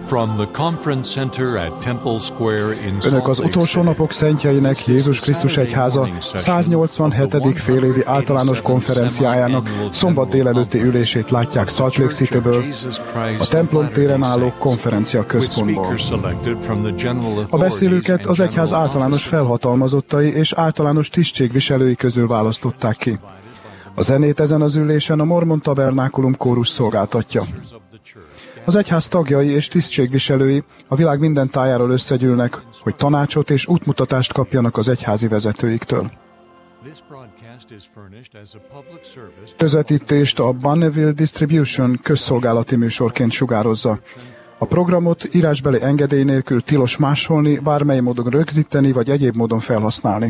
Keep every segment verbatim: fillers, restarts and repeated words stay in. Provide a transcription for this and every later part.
Önök az utolsó napok szentjeinek Jézus Krisztus Egyháza száznyolcvanhetedik félévi általános konferenciájának szombat délelőtti ülését látják Salt Lake Cityből, a templom téren álló konferencia központból. A beszélőket az egyház általános felhatalmazottai és általános tisztségviselői közül választották ki. A zenét ezen az ülésen a Mormon Tabernákulum kórus szolgáltatja. Az egyház tagjai és tisztségviselői a világ minden tájáról összegyűlnek, hogy tanácsot és útmutatást kapjanak az egyházi vezetőiktől. Közvetítést a Bonneville Distribution közszolgálati műsorként sugározza. A programot írásbeli engedély nélkül tilos másolni, bármely módon rögzíteni vagy egyéb módon felhasználni.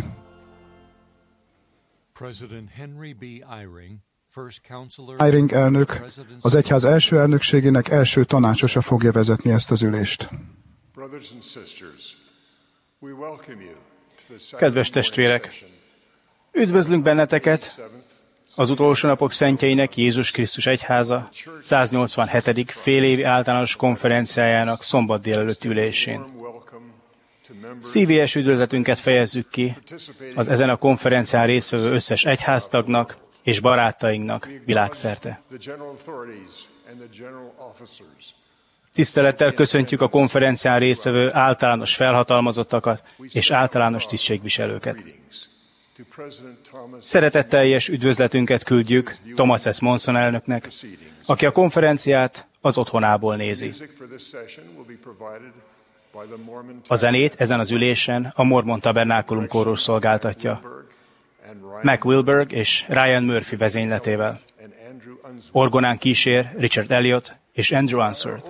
Eyring elnök, az egyház első elnökségének első tanácsosa fogja vezetni ezt az ülést. Kedves testvérek! Üdvözlünk benneteket az utolsó napok szentjeinek Jézus Krisztus Egyháza száznyolcvanhetedik félévi általános konferenciájának szombat délelőtt ülésén. Szívélyes üdvözletünket fejezzük ki az ezen a konferencián résztvevő összes egyháztagnak és barátainknak világszerte. Tisztelettel köszöntjük a konferencián résztvevő általános felhatalmazottakat és általános tisztségviselőket. Szeretetteljes üdvözletünket küldjük Thomas S. Monson elnöknek, aki a konferenciát az otthonából nézi. A zenét ezen az ülésen a Mormon Tabernákulum kórus szolgáltatja, Mac Wilberg és Ryan Murphy vezényletével. Orgonán kísér Richard Elliot és Andrew Answorth.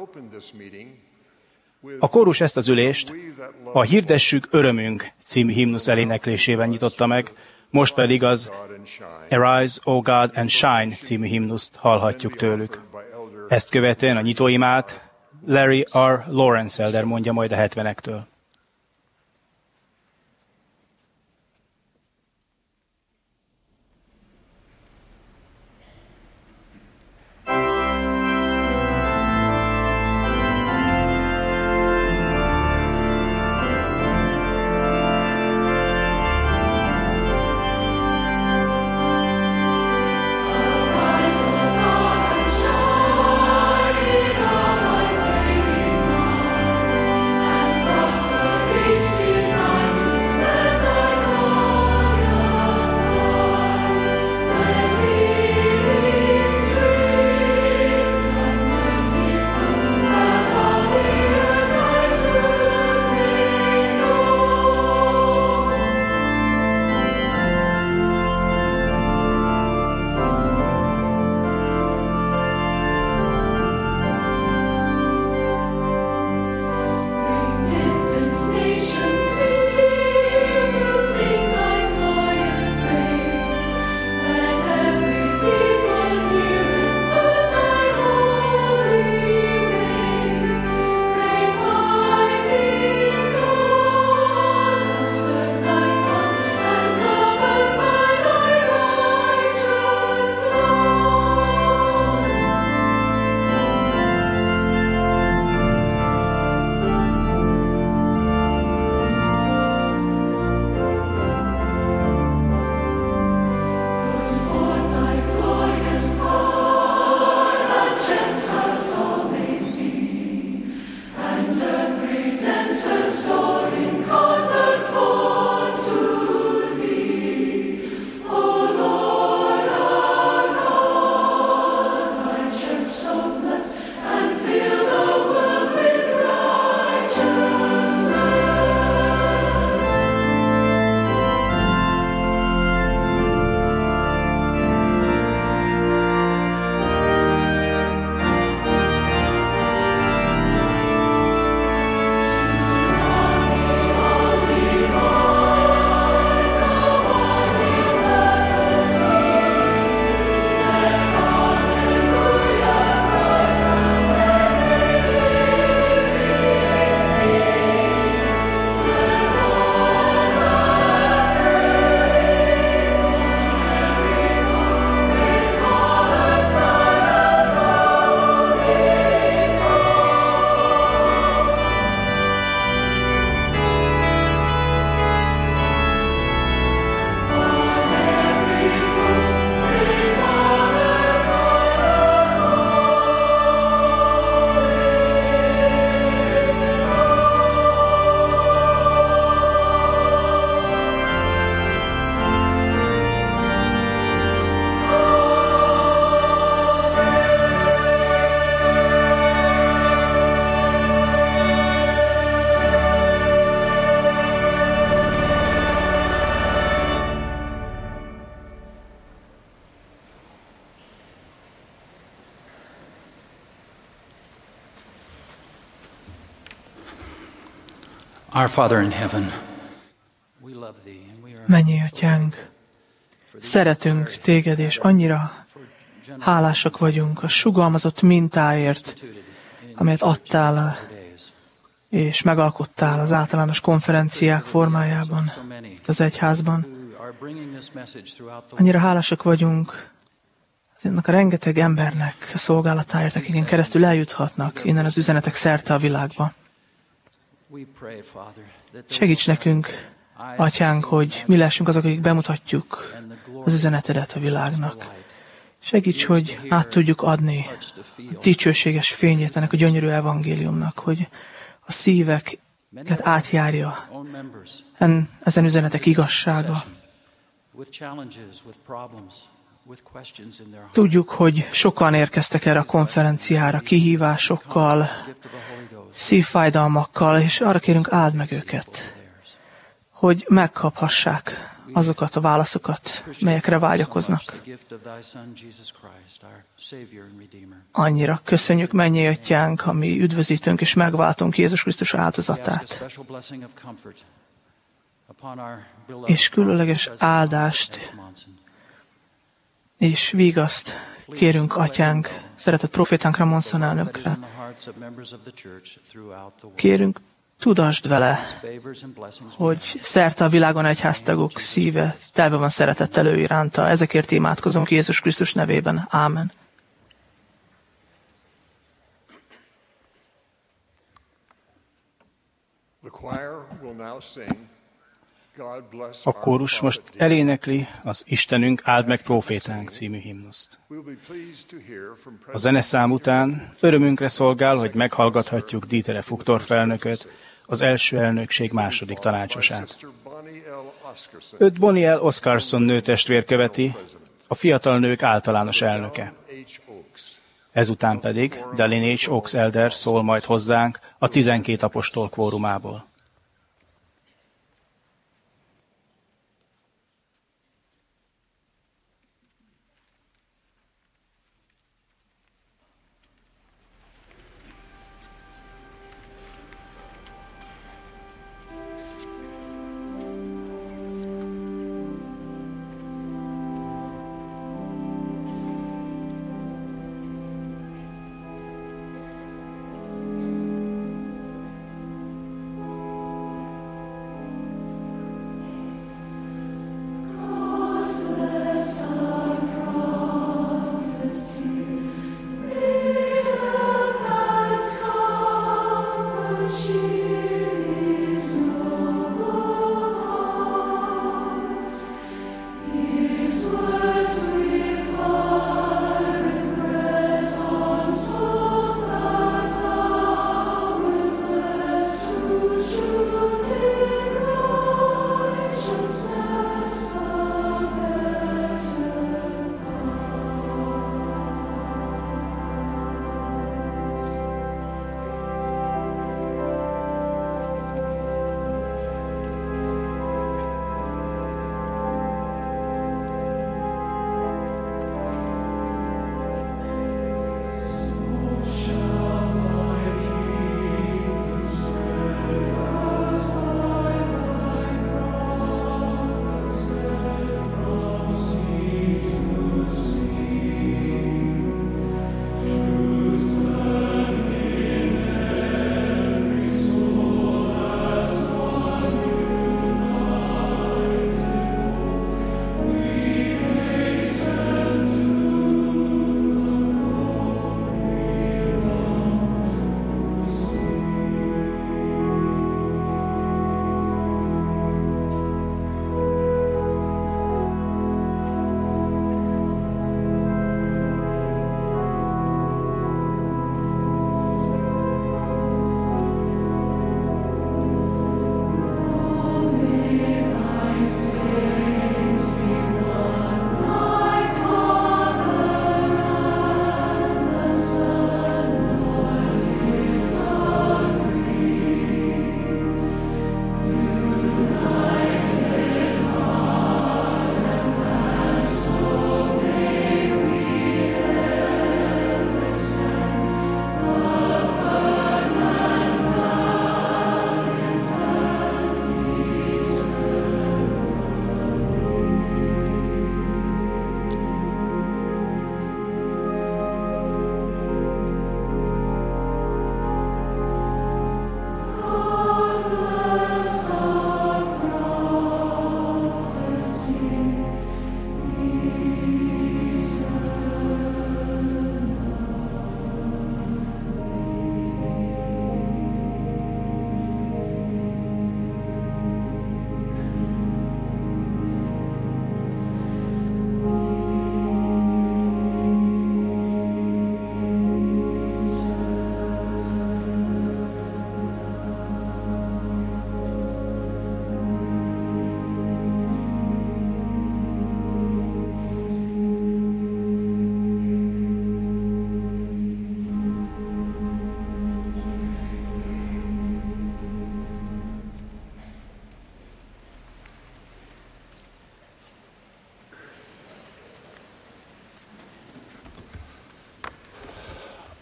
A kórus ezt az ülést a Hirdessük örömünk című himnusz eléneklésével nyitotta meg, most pedig az Arise, O God, and Shine című himnuszt hallhatjuk tőlük. Ezt követően a nyitóimát Larry R. Lawrence elder mondja majd a hetvenektől. Cross Our Father in heaven, Mennyei Atyánk, szeretünk téged, és annyira hálásak vagyunk a sugalmazott mintáért, amelyet adtál és megalkottál az általános konferenciák formájában, az egyházban. Annyira hálásak vagyunk ennek a rengeteg embernek a szolgálatáért, akiken keresztül eljuthatnak innen az üzenetek szerte a világba. Segíts nekünk, Atyánk, hogy mi lessünk azok, akik bemutatjuk az üzenetedet a világnak. Segíts, hogy át tudjuk adni a dicsőséges fényét ennek a gyönyörű evangéliumnak, hogy a szíveket átjárja en, ezen üzenetek igazsága. Tudjuk, hogy sokan érkeztek erre a konferenciára kihívásokkal, szívfájdalmakkal, és arra kérünk, áld meg őket, hogy megkaphassák azokat a válaszokat, melyekre vágyakoznak. Annyira köszönjük, mennyei Atyánk, ami üdvözítünk és megváltunk Jézus Krisztus áldozatát. És különleges áldást és vigaszt kérünk, Atyánk, szeretett profétánk Ramonson elnökre. Kérünk, tudasd vele, hogy szerte a világon egyháztagok szíve telve van szeretettel ő iránta. Ezekért imádkozunk Jézus Krisztus nevében. Ámen. A kórus most elénekli az Istenünk áld meg prófétánk című himnuszt. A zeneszám után örömünkre szolgál, hogy meghallgathatjuk Dieter Uchtdorf elnököt, az első elnökség második tanácsosát. Őt Bonnie L. Oscarson nőtestvér követi, a fiatal nők általános elnöke. Ezután pedig Dallin H. Oaks elder szól majd hozzánk a tizenkét apostol kvórumából.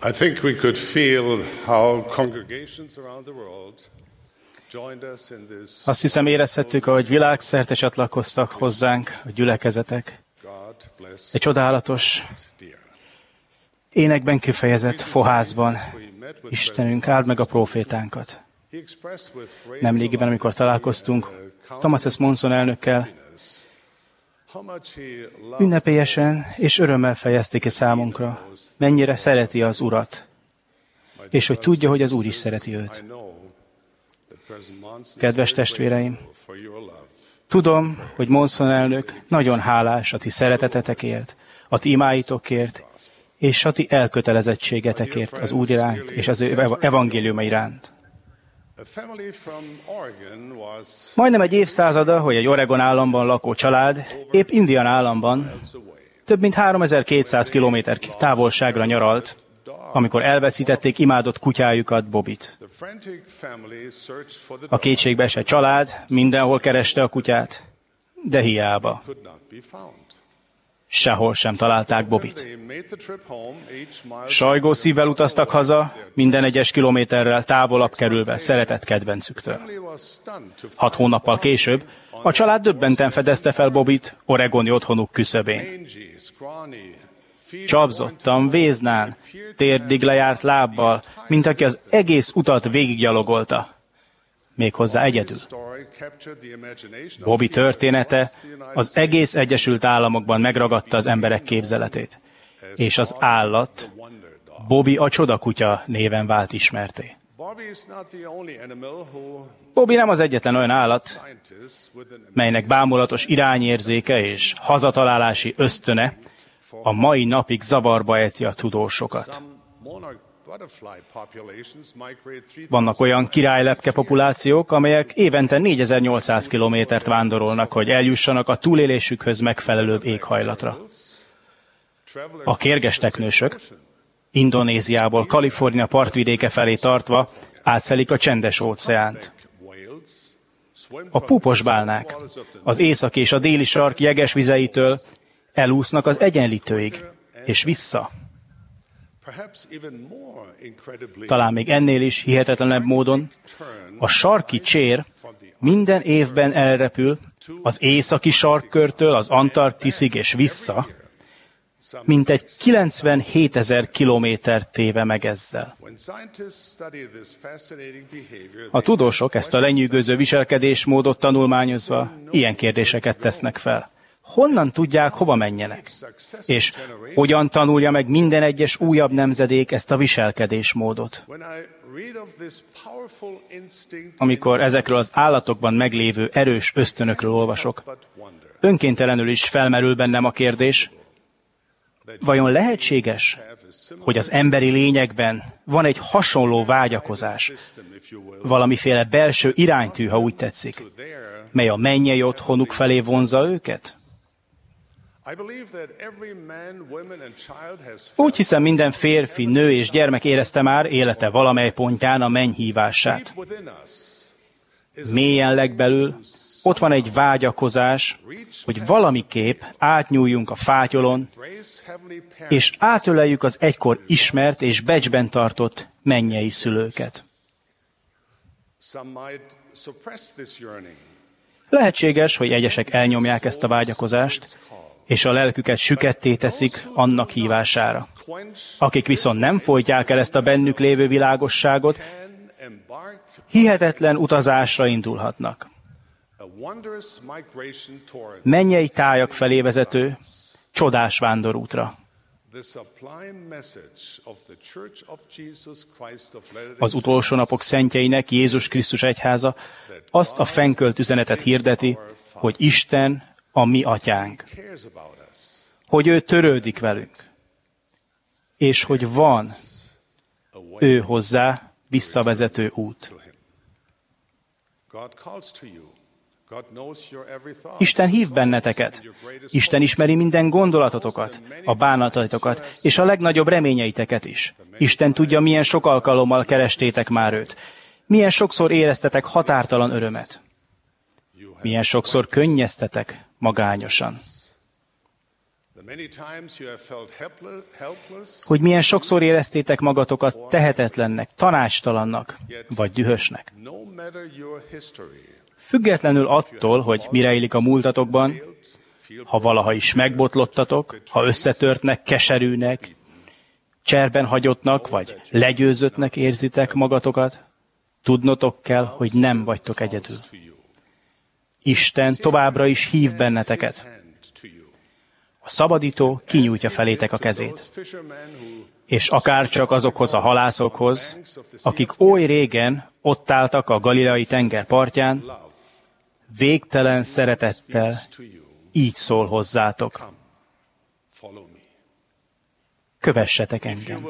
I think we could feel how congregations around the world joined us in this. Azt hiszem érezhettük, ahogy világszerte csatlakoztak hozzánk a gyülekezetek. Egy csodálatos, énekben kifejezett fohászban. Istenünk, áld meg a prófétánkat. Nemrégiben, amikor találkoztunk Thomas S. Monson elnökkel, ünnepélyesen és örömmel fejezte ki számunkra, mennyire szereti az Urat, és hogy tudja, hogy az Úr is szereti őt. Kedves testvéreim, tudom, hogy Monson elnök nagyon hálás a ti szeretetetekért, a ti imáitokért, és a ti elkötelezettségetekért az Úr iránt és az ő evangéliuma iránt. Majdnem egy évszázada, hogy egy Oregon államban lakó család épp Indiana államban több mint háromezer-kétszáz kilométer távolságra nyaralt, amikor elveszítették imádott kutyájukat, Bobbyt. A kétségbeesett család mindenhol kereste a kutyát, de hiába. Sehol sem találták Bobbyt. Sajgó szívvel utaztak haza, minden egyes kilométerrel távolabb kerülve szeretett kedvencüktől. Hat hónappal később a család döbbenten fedezte fel Bobbyt oregoni otthonuk küszöbén. Csapzottan, véznán, térdig lejárt lábbal, mint aki az egész utat végiggyalogolta. Méghozzá egyedül. Bobby története az egész Egyesült Államokban megragadta az emberek képzeletét, és az állat Bobby a csodakutya néven vált ismerté. Bobby nem az egyetlen olyan állat, melynek bámulatos irányérzéke és hazatalálási ösztöne a mai napig zavarba ejti a tudósokat. Vannak olyan királylepke populációk, amelyek évente négyezer-nyolcszáz kilométert vándorolnak, hogy eljussanak a túlélésükhöz megfelelőbb éghajlatra. A kérges teknősök Indonéziából Kalifornia partvidéke felé tartva átszelik a csendes óceánt. A púposbálnák az északi és a déli sark jeges vizeitől elúsznak az Egyenlítőig, és vissza. Talán még ennél is hihetetlenebb módon a sarki csér minden évben elrepül az északi sarkkörtől az Antarktiszig és vissza, mintegy kilencvenhétezer kilométer téve meg ezzel. A tudósok ezt a lenyűgöző viselkedésmódot tanulmányozva ilyen kérdéseket tesznek fel. Honnan tudják, hova menjenek? És hogyan tanulja meg minden egyes újabb nemzedék ezt a viselkedésmódot? Amikor ezekről az állatokban meglévő erős ösztönökről olvasok, önkéntelenül is felmerül bennem a kérdés, vajon lehetséges, hogy az emberi lényekben van egy hasonló vágyakozás, valamiféle belső iránytű, ha úgy tetszik, mely a mennyei otthonuk felé vonzza őket? Úgy hiszem, minden férfi, nő és gyermek érezte már élete valamely pontján a menny hívását. Mélyen legbelül ott van egy vágyakozás, hogy valamiképp átnyúljunk a fátyolon, és átöleljük az egykor ismert és becsben tartott mennyei szülőket. Lehetséges, hogy egyesek elnyomják ezt a vágyakozást, és a lelküket süketté teszik annak hívására. Akik viszont nem folytják el ezt a bennük lévő világosságot, hihetetlen utazásra indulhatnak. Mennyei tájak felé vezető, csodás vándorútra. Az utolsó napok szentjeinek Jézus Krisztus egyháza azt a fennkölt üzenetet hirdeti, hogy Isten a mi atyánk, hogy ő törődik velünk, és hogy van ő hozzá visszavezető út. Isten hív benneteket. Isten ismeri minden gondolatotokat, a bánataitokat, és a legnagyobb reményeiteket is. Isten tudja, milyen sok alkalommal kerestétek már őt. Milyen sokszor éreztetek határtalan örömet. Milyen sokszor könnyeztetek magányosan. hogy milyen sokszor éreztétek magatokat tehetetlennek, tanácstalannak, vagy dühösnek. Függetlenül attól, hogy mire illik a múltatokban, ha valaha is megbotlottatok, ha összetörtnek, keserűnek, cserben hagyottnak, vagy legyőzöttnek érzitek magatokat, tudnotok kell, hogy nem vagytok egyedül. Isten továbbra is hív benneteket. A szabadító kinyújtja felétek a kezét. És akár csak azokhoz a halászokhoz, akik oly régen ott álltak a galileai tenger partján, végtelen szeretettel így szól hozzátok. Kövessetek engem.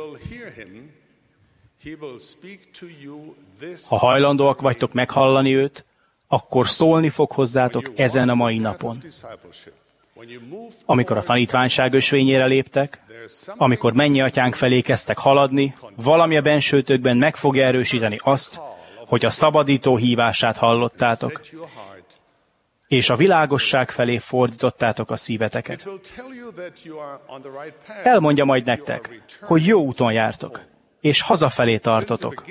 Ha hajlandóak vagytok meghallani őt, akkor szólni fog hozzátok ezen a mai napon. Amikor a tanítványság ösvényére léptek, amikor mennyi atyánk felé kezdtek haladni, valami a bensőtökben meg fogja erősíteni azt, hogy a szabadító hívását hallottátok, és a világosság felé fordítottátok a szíveteket. Elmondja majd nektek, hogy jó úton jártok, és hazafelé tartotok.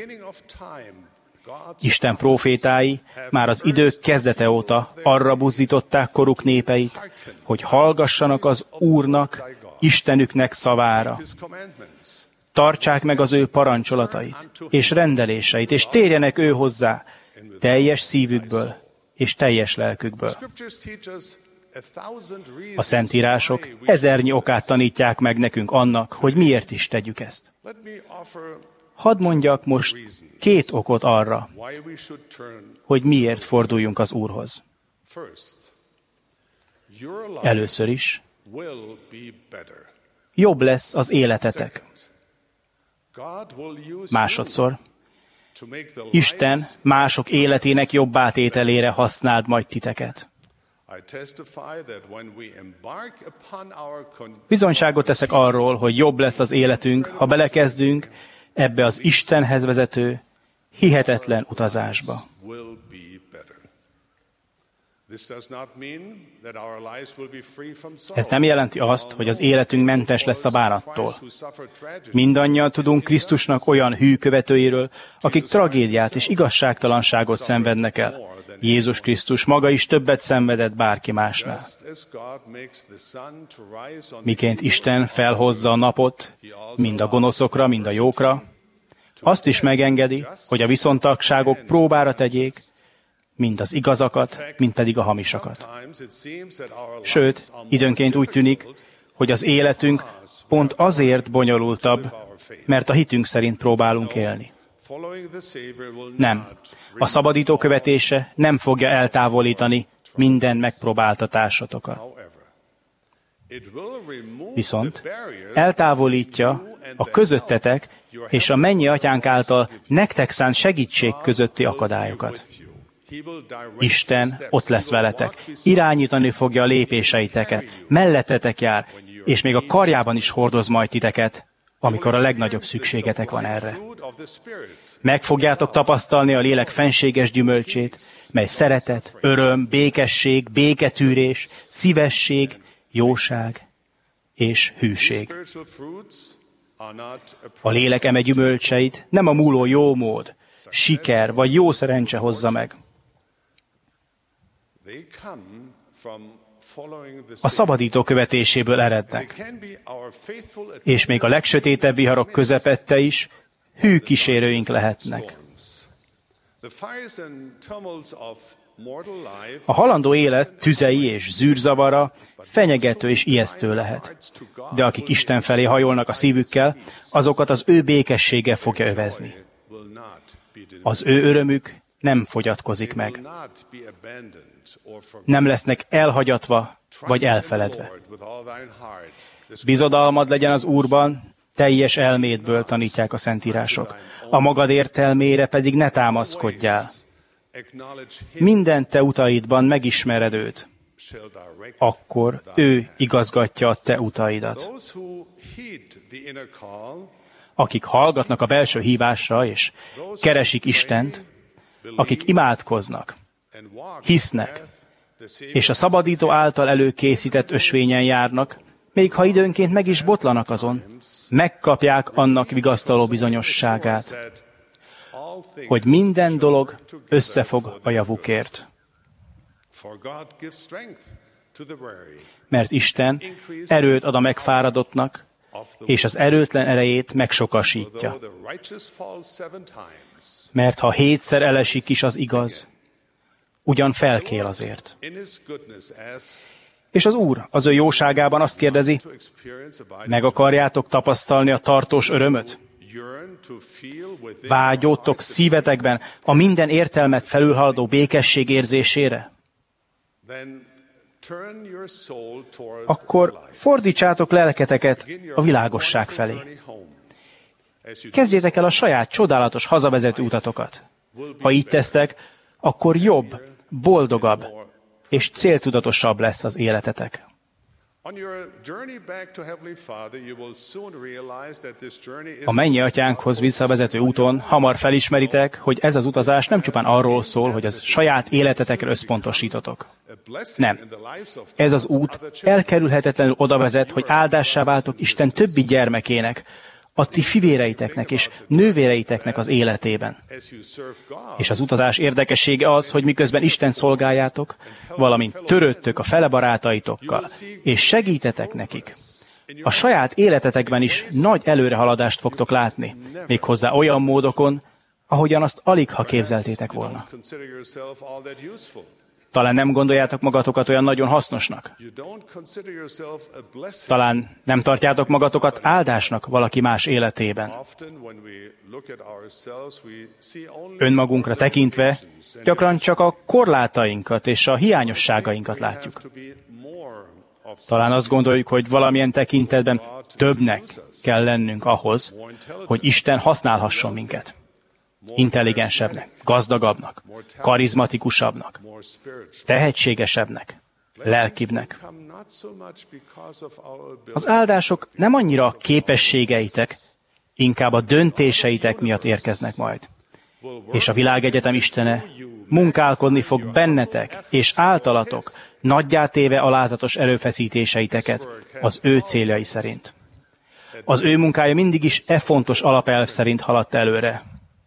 Isten prófétái már az idők kezdete óta arra buzdították koruk népeit, hogy hallgassanak az Úrnak, Istenüknek szavára. Tartsák meg az ő parancsolatait és rendeléseit, és térjenek ő hozzá teljes szívükből és teljes lelkükből. A Szentírások ezernyi okát tanítják meg nekünk annak, hogy miért is tegyük ezt. Hadd mondjak most két okot arra, hogy miért forduljunk az Úrhoz. Először is, jobb lesz az életetek. Másodszor, Isten mások életének jobbátételére használd majd titeket. Bizonyságot teszek arról, hogy jobb lesz az életünk, ha belekezdünk ebbe az Istenhez vezető, hihetetlen utazásba. Ez nem jelenti azt, hogy az életünk mentes lesz a bánattól. Mindannyian tudunk Krisztusnak olyan hű követőiről, akik tragédiát és igazságtalanságot szenvednek el. Jézus Krisztus maga is többet szenvedett bárki másnál. Miként Isten felhozza a napot, mind a gonoszokra, mind a jókra, azt is megengedi, hogy a viszontagságok próbára tegyék, mind az igazakat, mind pedig a hamisakat. Sőt, időnként úgy tűnik, hogy az életünk pont azért bonyolultabb, mert a hitünk szerint próbálunk élni. Nem. A szabadító követése nem fogja eltávolítani minden megpróbáltatásotokat. Viszont eltávolítja a közöttetek és a mennyi atyánk által nektek szánt segítség közötti akadályokat. Isten ott lesz veletek, irányítani fogja a lépéseiteket, mellettetek jár, és még a karjában is hordoz majd titeket, amikor a legnagyobb szükségetek van erre. Meg fogjátok tapasztalni a lélek fenséges gyümölcsét, mely szeretet, öröm, békesség, béketűrés, szívesség, jóság és hűség. A lélek eme gyümölcseit nem a múló jómód, siker vagy jó szerencse hozza meg. A szabadító követéséből erednek. És még a legsötétebb viharok közepette is hű kísérőink lehetnek. A halandó élet tüzei és zűrzavara fenyegető és ijesztő lehet. De akik Isten felé hajolnak a szívükkel, azokat az ő békessége fogja övezni. Az ő örömük nem fogyatkozik meg. Nem lesznek elhagyatva vagy elfeledve. Bizodalmad legyen az Úrban, teljes elmédből tanítják a Szentírások. A magad értelmére pedig ne támaszkodjál. Minden te utaidban megismered őt, akkor ő igazgatja a te utaidat. Akik hallgatnak a belső hívásra és keresik Istent, akik imádkoznak, hisznek, és a szabadító által előkészített ösvényen járnak, még ha időnként meg is botlanak azon, megkapják annak vigasztaló bizonyosságát, hogy minden dolog összefog a javukért. Mert Isten erőt ad a megfáradottnak, és az erőtlen erejét megsokasítja. Mert ha hétszer elesik is az igaz, ugyan felkél azért. És az Úr az ő jóságában azt kérdezi, meg akarjátok tapasztalni a tartós örömöt? Vágyódtok szívetekben a minden értelmet felülhaladó békesség érzésére? Akkor fordítsátok lelketeket a világosság felé. Kezdjétek el a saját csodálatos hazavezető utatokat. Ha így tesztek, akkor jobb, boldogabb és céltudatosabb lesz az életetek. A mennyi atyánkhoz visszavezető úton hamar felismeritek, hogy ez az utazás nem csupán arról szól, hogy az saját életetekre összpontosítotok. Nem. Ez az út elkerülhetetlenül oda vezet, hogy áldássá váltok Isten többi gyermekének, a ti fivéreiteknek és nővéreiteknek az életében. És az utazás érdekessége az, hogy miközben Isten szolgáljátok, valamint törődtök a fele barátaitokkal, és segítetek nekik, a saját életetekben is nagy előrehaladást fogtok látni, méghozzá olyan módokon, ahogyan azt alig ha képzeltétek volna. Talán nem gondoljátok magatokat olyan nagyon hasznosnak. Talán nem tartjátok magatokat áldásnak valaki más életében. Önmagunkra tekintve gyakran csak a korlátainkat és a hiányosságainkat látjuk. Talán azt gondoljuk, hogy valamilyen tekintetben többnek kell lennünk ahhoz, hogy Isten használhasson minket. Intelligensebbnek, gazdagabbnak, karizmatikusabbnak, tehetségesebbnek, lelkibbnek. Az áldások nem annyira a képességeitek, inkább a döntéseitek miatt érkeznek majd. És a világegyetem Istene munkálkodni fog bennetek és általatok, nagyjá téve alázatos erőfeszítéseiteket az ő céljai szerint. Az ő munkája mindig is e fontos alapelv szerint haladt előre.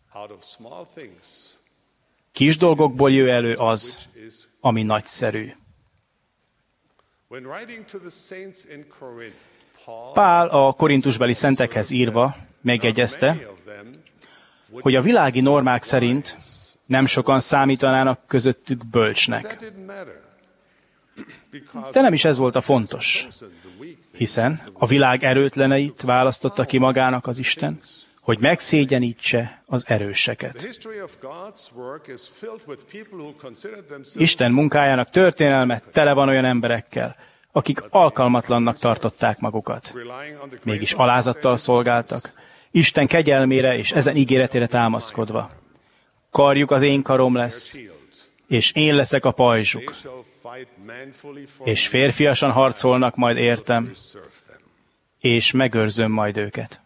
Kis dolgokból jön elő az, ami nagyszerű. Pál a korintusbeli szentekhez írva megjegyezte, hogy a világi normák szerint nem sokan számítanának közöttük bölcsnek. De nem is ez volt a fontos, hiszen a világ erőtleneit választotta ki magának az Isten, hogy megszégyenítse az erőseket. Isten munkájának történelme tele van olyan emberekkel, akik alkalmatlannak tartották magukat. Mégis alázattal szolgáltak, Isten kegyelmére és ezen ígéretére támaszkodva. Karjuk az én karom lesz, és én leszek a pajzsuk, és férfiasan harcolnak majd értem, és megőrzöm majd őket.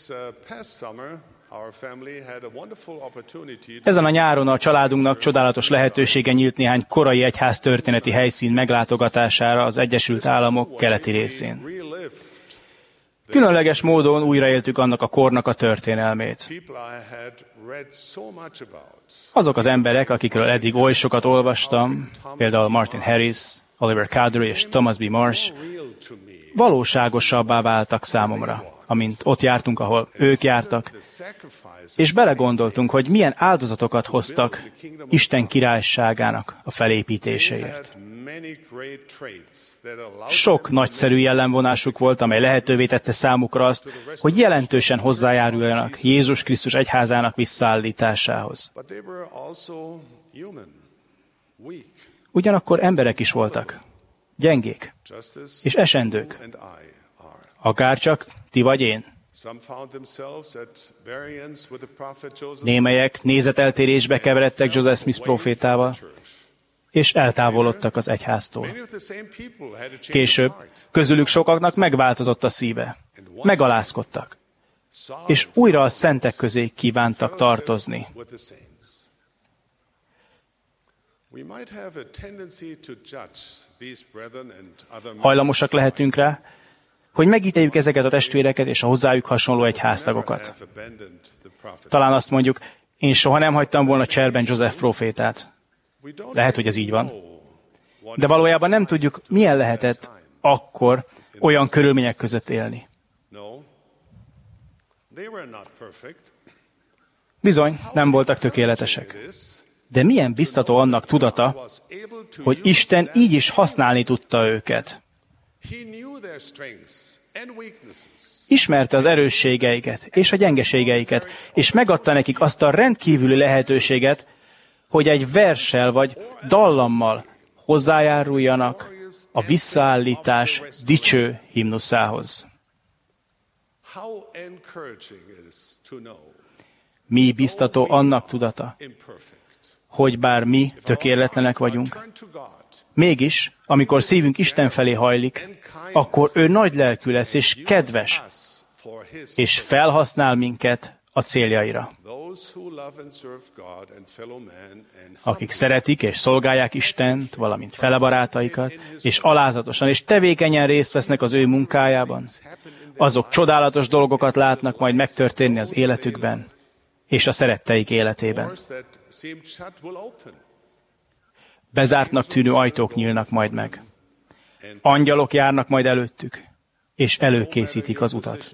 Ezen a nyáron a családunknak csodálatos lehetősége nyílt néhány korai egyház történeti helyszín meglátogatására az Egyesült Államok keleti részén. Különleges módon újraéltük annak a kornak a történelmét. Azok az emberek, akikről eddig oly sokat olvastam, például Martin Harris, Oliver Cowdery és Thomas B. Marsh, valóságosabbá váltak számomra, amint ott jártunk, ahol ők jártak, és belegondoltunk, hogy milyen áldozatokat hoztak Isten királyságának a felépítéséért. Sok nagyszerű jellemvonásuk volt, amely lehetővé tette számukra azt, hogy jelentősen hozzájáruljanak Jézus Krisztus egyházának visszaállításához. Ugyanakkor emberek is voltak, gyengék és esendők, akárcsak ti vagy én. Némelyek nézeteltérésbe keveredtek Joseph Smith prófétával, és eltávolodtak az egyháztól. Később közülük sokaknak megváltozott a szíve, megalázkodtak, és újra a szentek közé kívántak tartozni. Hajlamosak lehetünk rá, hogy megítéljük ezeket a testvéreket és a hozzájuk hasonló egyháztagokat. Talán azt mondjuk, én soha nem hagytam volna cserben József prófétát. Lehet, hogy ez így van. De valójában nem tudjuk, milyen lehetett akkor olyan körülmények között élni. Bizony, nem voltak tökéletesek. De milyen biztató annak tudata, hogy Isten így is használni tudta őket. Ismerte az erősségeiket és a gyengeségeiket, és megadta nekik azt a rendkívüli lehetőséget, hogy egy verssel vagy dallammal hozzájáruljanak a visszaállítás dicső himnuszához. Mi biztató annak tudata, hogy bár mi tökéletlenek vagyunk, mégis, amikor szívünk Isten felé hajlik, akkor ő nagy lelkű lesz és kedves, és felhasznál minket a céljaira. Akik szeretik és szolgálják Istent, valamint felebarátaikat, és alázatosan és tevékenyen részt vesznek az ő munkájában, azok csodálatos dolgokat látnak majd megtörténni az életükben, és a szeretteik életében. Bezártnak tűnő ajtók nyílnak majd meg. Angyalok járnak majd előttük, és előkészítik az utat.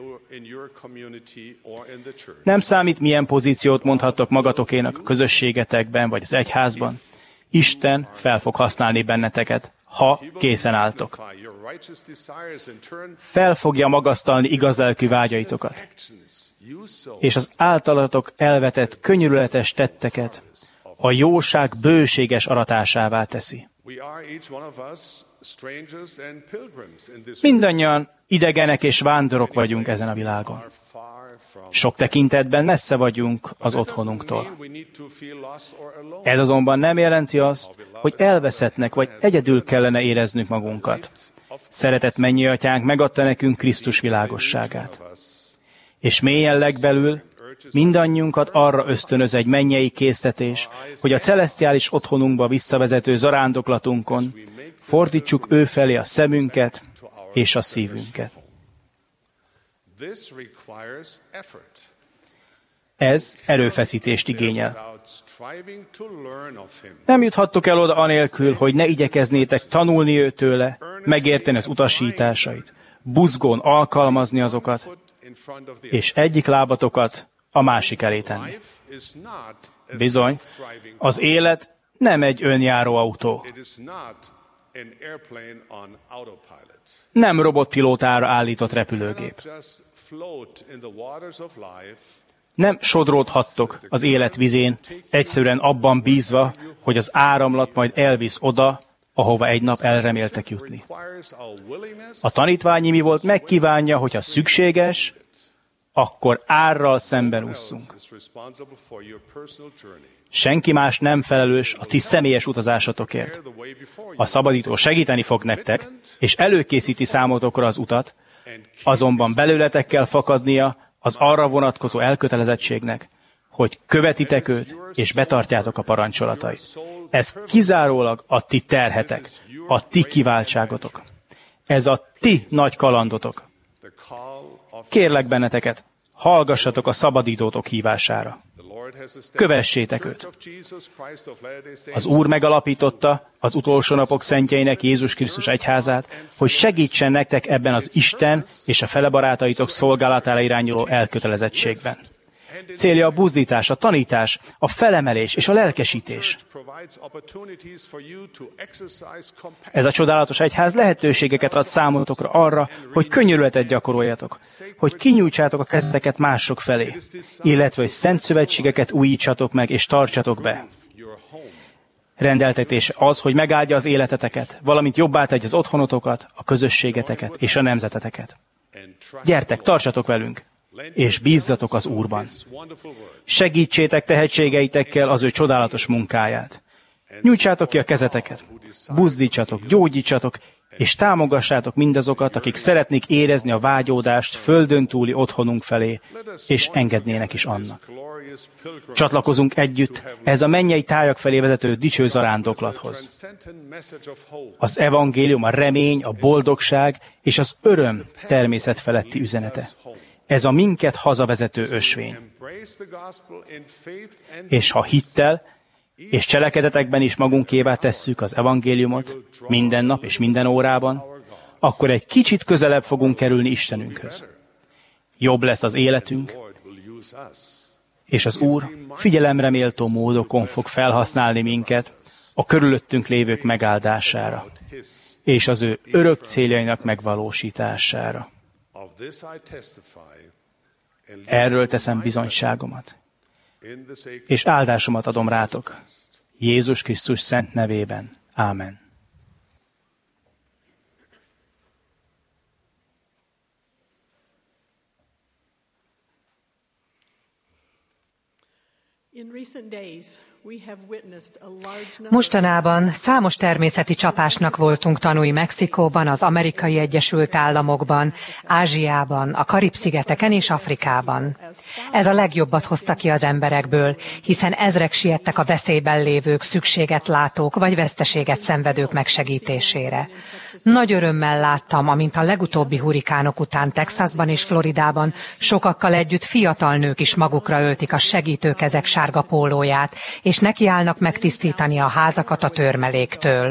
Nem számít, milyen pozíciót mondhattok magatokénak a közösségetekben, vagy az egyházban. Isten fel fog használni benneteket, ha készen álltok. Fel fogja magasztalni igazlelkű vágyaitokat, és az általatok elvetett könyörületes tetteket a jóság bőséges aratásává teszi. Mindannyian idegenek és vándorok vagyunk ezen a világon. Sok tekintetben messze vagyunk az otthonunktól. Ez azonban nem jelenti azt, hogy elveszettnek vagy egyedül kellene éreznünk magunkat. Szeretett mennyi atyánk megadta nekünk Krisztus világosságát. És mélyen legbelül mindannyiunkat arra ösztönöz egy mennyei késztetés, hogy a celesztiális otthonunkba visszavezető zarándoklatunkon fordítsuk ő felé a szemünket és a szívünket. Ez erőfeszítést igényel. Nem juthattok el oda anélkül, hogy ne igyekeznétek tanulni őtőle, megérteni az utasításait, buzgón alkalmazni azokat, és egyik lábatokat a másik elé tenni. Bizony, az élet nem egy önjáró autó. Nem robotpilótára állított repülőgép. Nem sodródhattok az élet vizén, egyszerűen abban bízva, hogy az áramlat majd elvisz oda, ahova egy nap elreméltek jutni. A tanítványi mi volt megkívánja, hogyha szükséges, akkor árral szemben ússzunk. Senki más nem felelős a ti személyes utazásotokért. A szabadító segíteni fog nektek, és előkészíti számotokra az utat, azonban belőletek kell fakadnia az arra vonatkozó elkötelezettségnek, hogy követitek őt, és betartjátok a parancsolatait. Ez kizárólag a ti terhetek, a ti kiváltságotok. Ez a ti nagy kalandotok. Kérlek benneteket, hallgassatok a szabadítótok hívására. Kövessétek őt. Az Úr megalapította az utolsó napok szentjeinek Jézus Krisztus egyházát, hogy segítsen nektek ebben az Isten és a felebarátaitok szolgálatára irányuló elkötelezettségben. Célja a buzdítás, a tanítás, a felemelés és a lelkesítés. Ez a csodálatos egyház lehetőségeket ad számotokra arra, hogy könyörületet gyakoroljatok, hogy kinyújtsátok a kezeteket mások felé, illetve hogy szent szövetségeket újítsatok meg és tartsatok be. Rendeltetés az, hogy megáldja az életeteket, valamint jobbá tegye az otthonotokat, a közösségeteket és a nemzeteteket. Gyertek, tartsatok velünk! És bízzatok az Úrban. Segítsétek tehetségeitekkel az ő csodálatos munkáját. Nyújtsátok ki a kezeteket, buzdítsatok, gyógyítsatok, és támogassátok mindazokat, akik szeretnék érezni a vágyódást földön túli otthonunk felé, és engednének is annak. Csatlakozunk együtt ez a mennyei tájak felé vezető dicső zarándoklathoz. Az evangélium a remény, a boldogság és az öröm természet feletti üzenete. Ez a minket hazavezető ösvény. És ha hittel és cselekedetekben is magunkévá tesszük az evangéliumot minden nap és minden órában, akkor egy kicsit közelebb fogunk kerülni Istenünkhöz. Jobb lesz az életünk, és az Úr figyelemre méltó módokon fog felhasználni minket a körülöttünk lévők megáldására, és az ő örök céljainak megvalósítására. Erről teszem bizonyságomat, és áldásomat adom rátok, Jézus Krisztus szent nevében. Ámen. Mostanában számos természeti csapásnak voltunk tanúi Mexikóban, az Amerikai Egyesült Államokban, Ázsiában, a Karib-szigeteken és Afrikában. Ez a legjobbat hozta ki az emberekből, hiszen ezrek siettek a veszélyben lévők, szükséget látók vagy veszteséget szenvedők megsegítésére. Nagy örömmel láttam, amint a legutóbbi hurrikánok után Texasban és Floridában sokakkal együtt fiatal nők is magukra öltik a segítőkezek sárga pólóját, és nekiállnak megtisztítani a házakat a törmeléktől.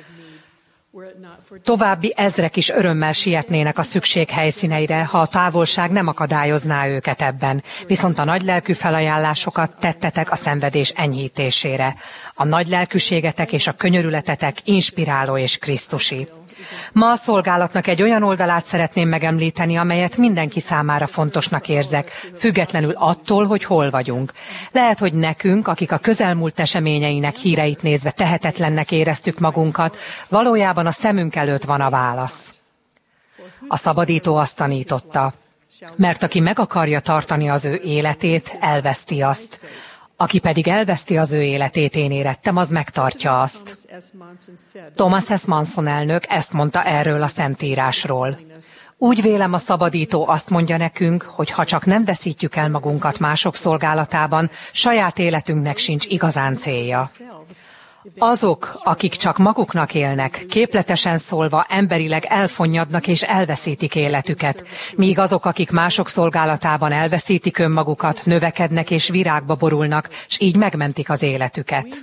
További ezrek is örömmel sietnének a szükség helyszíneire, ha a távolság nem akadályozná őket ebben, viszont a nagylelkű felajánlásokat tettetek a szenvedés enyhítésére. A nagylelkűségetek és a könyörületetek inspiráló és krisztusi. Ma a szolgálatnak egy olyan oldalát szeretném megemlíteni, amelyet mindenki számára fontosnak érzek, függetlenül attól, hogy hol vagyunk. Lehet, hogy nekünk, akik a közelmúlt eseményeinek híreit nézve tehetetlennek éreztük magunkat, valójában a szemünk előtt van a válasz. A szabadító azt tanította, mert aki meg akarja tartani az ő életét, elveszti azt. Aki pedig elveszti az ő életét, én érettem, az megtartja azt. Thomas S. Manson elnök ezt mondta erről a Szentírásról. Úgy vélem, a szabadító azt mondja nekünk, hogy ha csak nem veszítjük el magunkat mások szolgálatában, saját életünknek sincs igazán célja. Azok, akik csak maguknak élnek, képletesen szólva emberileg elfonnyadnak és elveszítik életüket, míg azok, akik mások szolgálatában elveszítik önmagukat, növekednek és virágba borulnak, és így megmentik az életüket.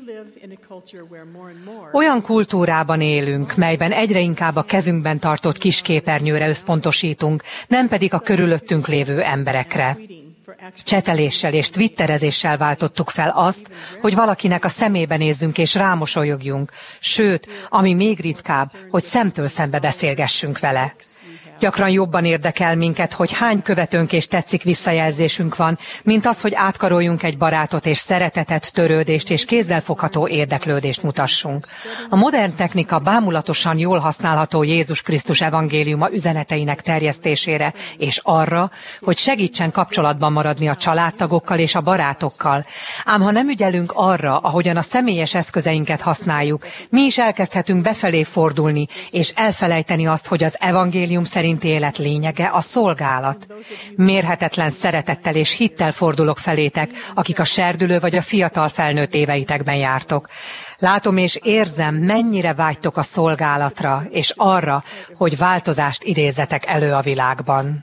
Olyan kultúrában élünk, melyben egyre inkább a kezünkben tartott kisképernyőre összpontosítunk, nem pedig a körülöttünk lévő emberekre. Cseteléssel és twitterezéssel váltottuk fel azt, hogy valakinek a szemébe nézzünk és rámosolyogjunk, sőt, ami még ritkább, hogy szemtől szembe beszélgessünk vele. Gyakran jobban érdekel minket, hogy hány követőnk és tetszik visszajelzésünk van, mint az, hogy átkaroljunk egy barátot és szeretetet, törődést és kézzelfogható érdeklődést mutassunk. A modern technika bámulatosan jól használható Jézus Krisztus evangéliuma üzeneteinek terjesztésére, és arra, hogy segítsen kapcsolatban maradni a családtagokkal és a barátokkal. Ám ha nem ügyelünk arra, ahogyan a személyes eszközeinket használjuk, mi is elkezdhetünk befelé fordulni, és elfelejteni azt, hogy az evangélium szerint élet lényege a szolgálat. Mérhetetlen szeretettel és hittel fordulok felétek, akik a serdülő vagy a fiatal felnőtt éveitekben jártok. Látom és érzem, mennyire vágytok a szolgálatra, és arra, hogy változást idézzetek elő a világban.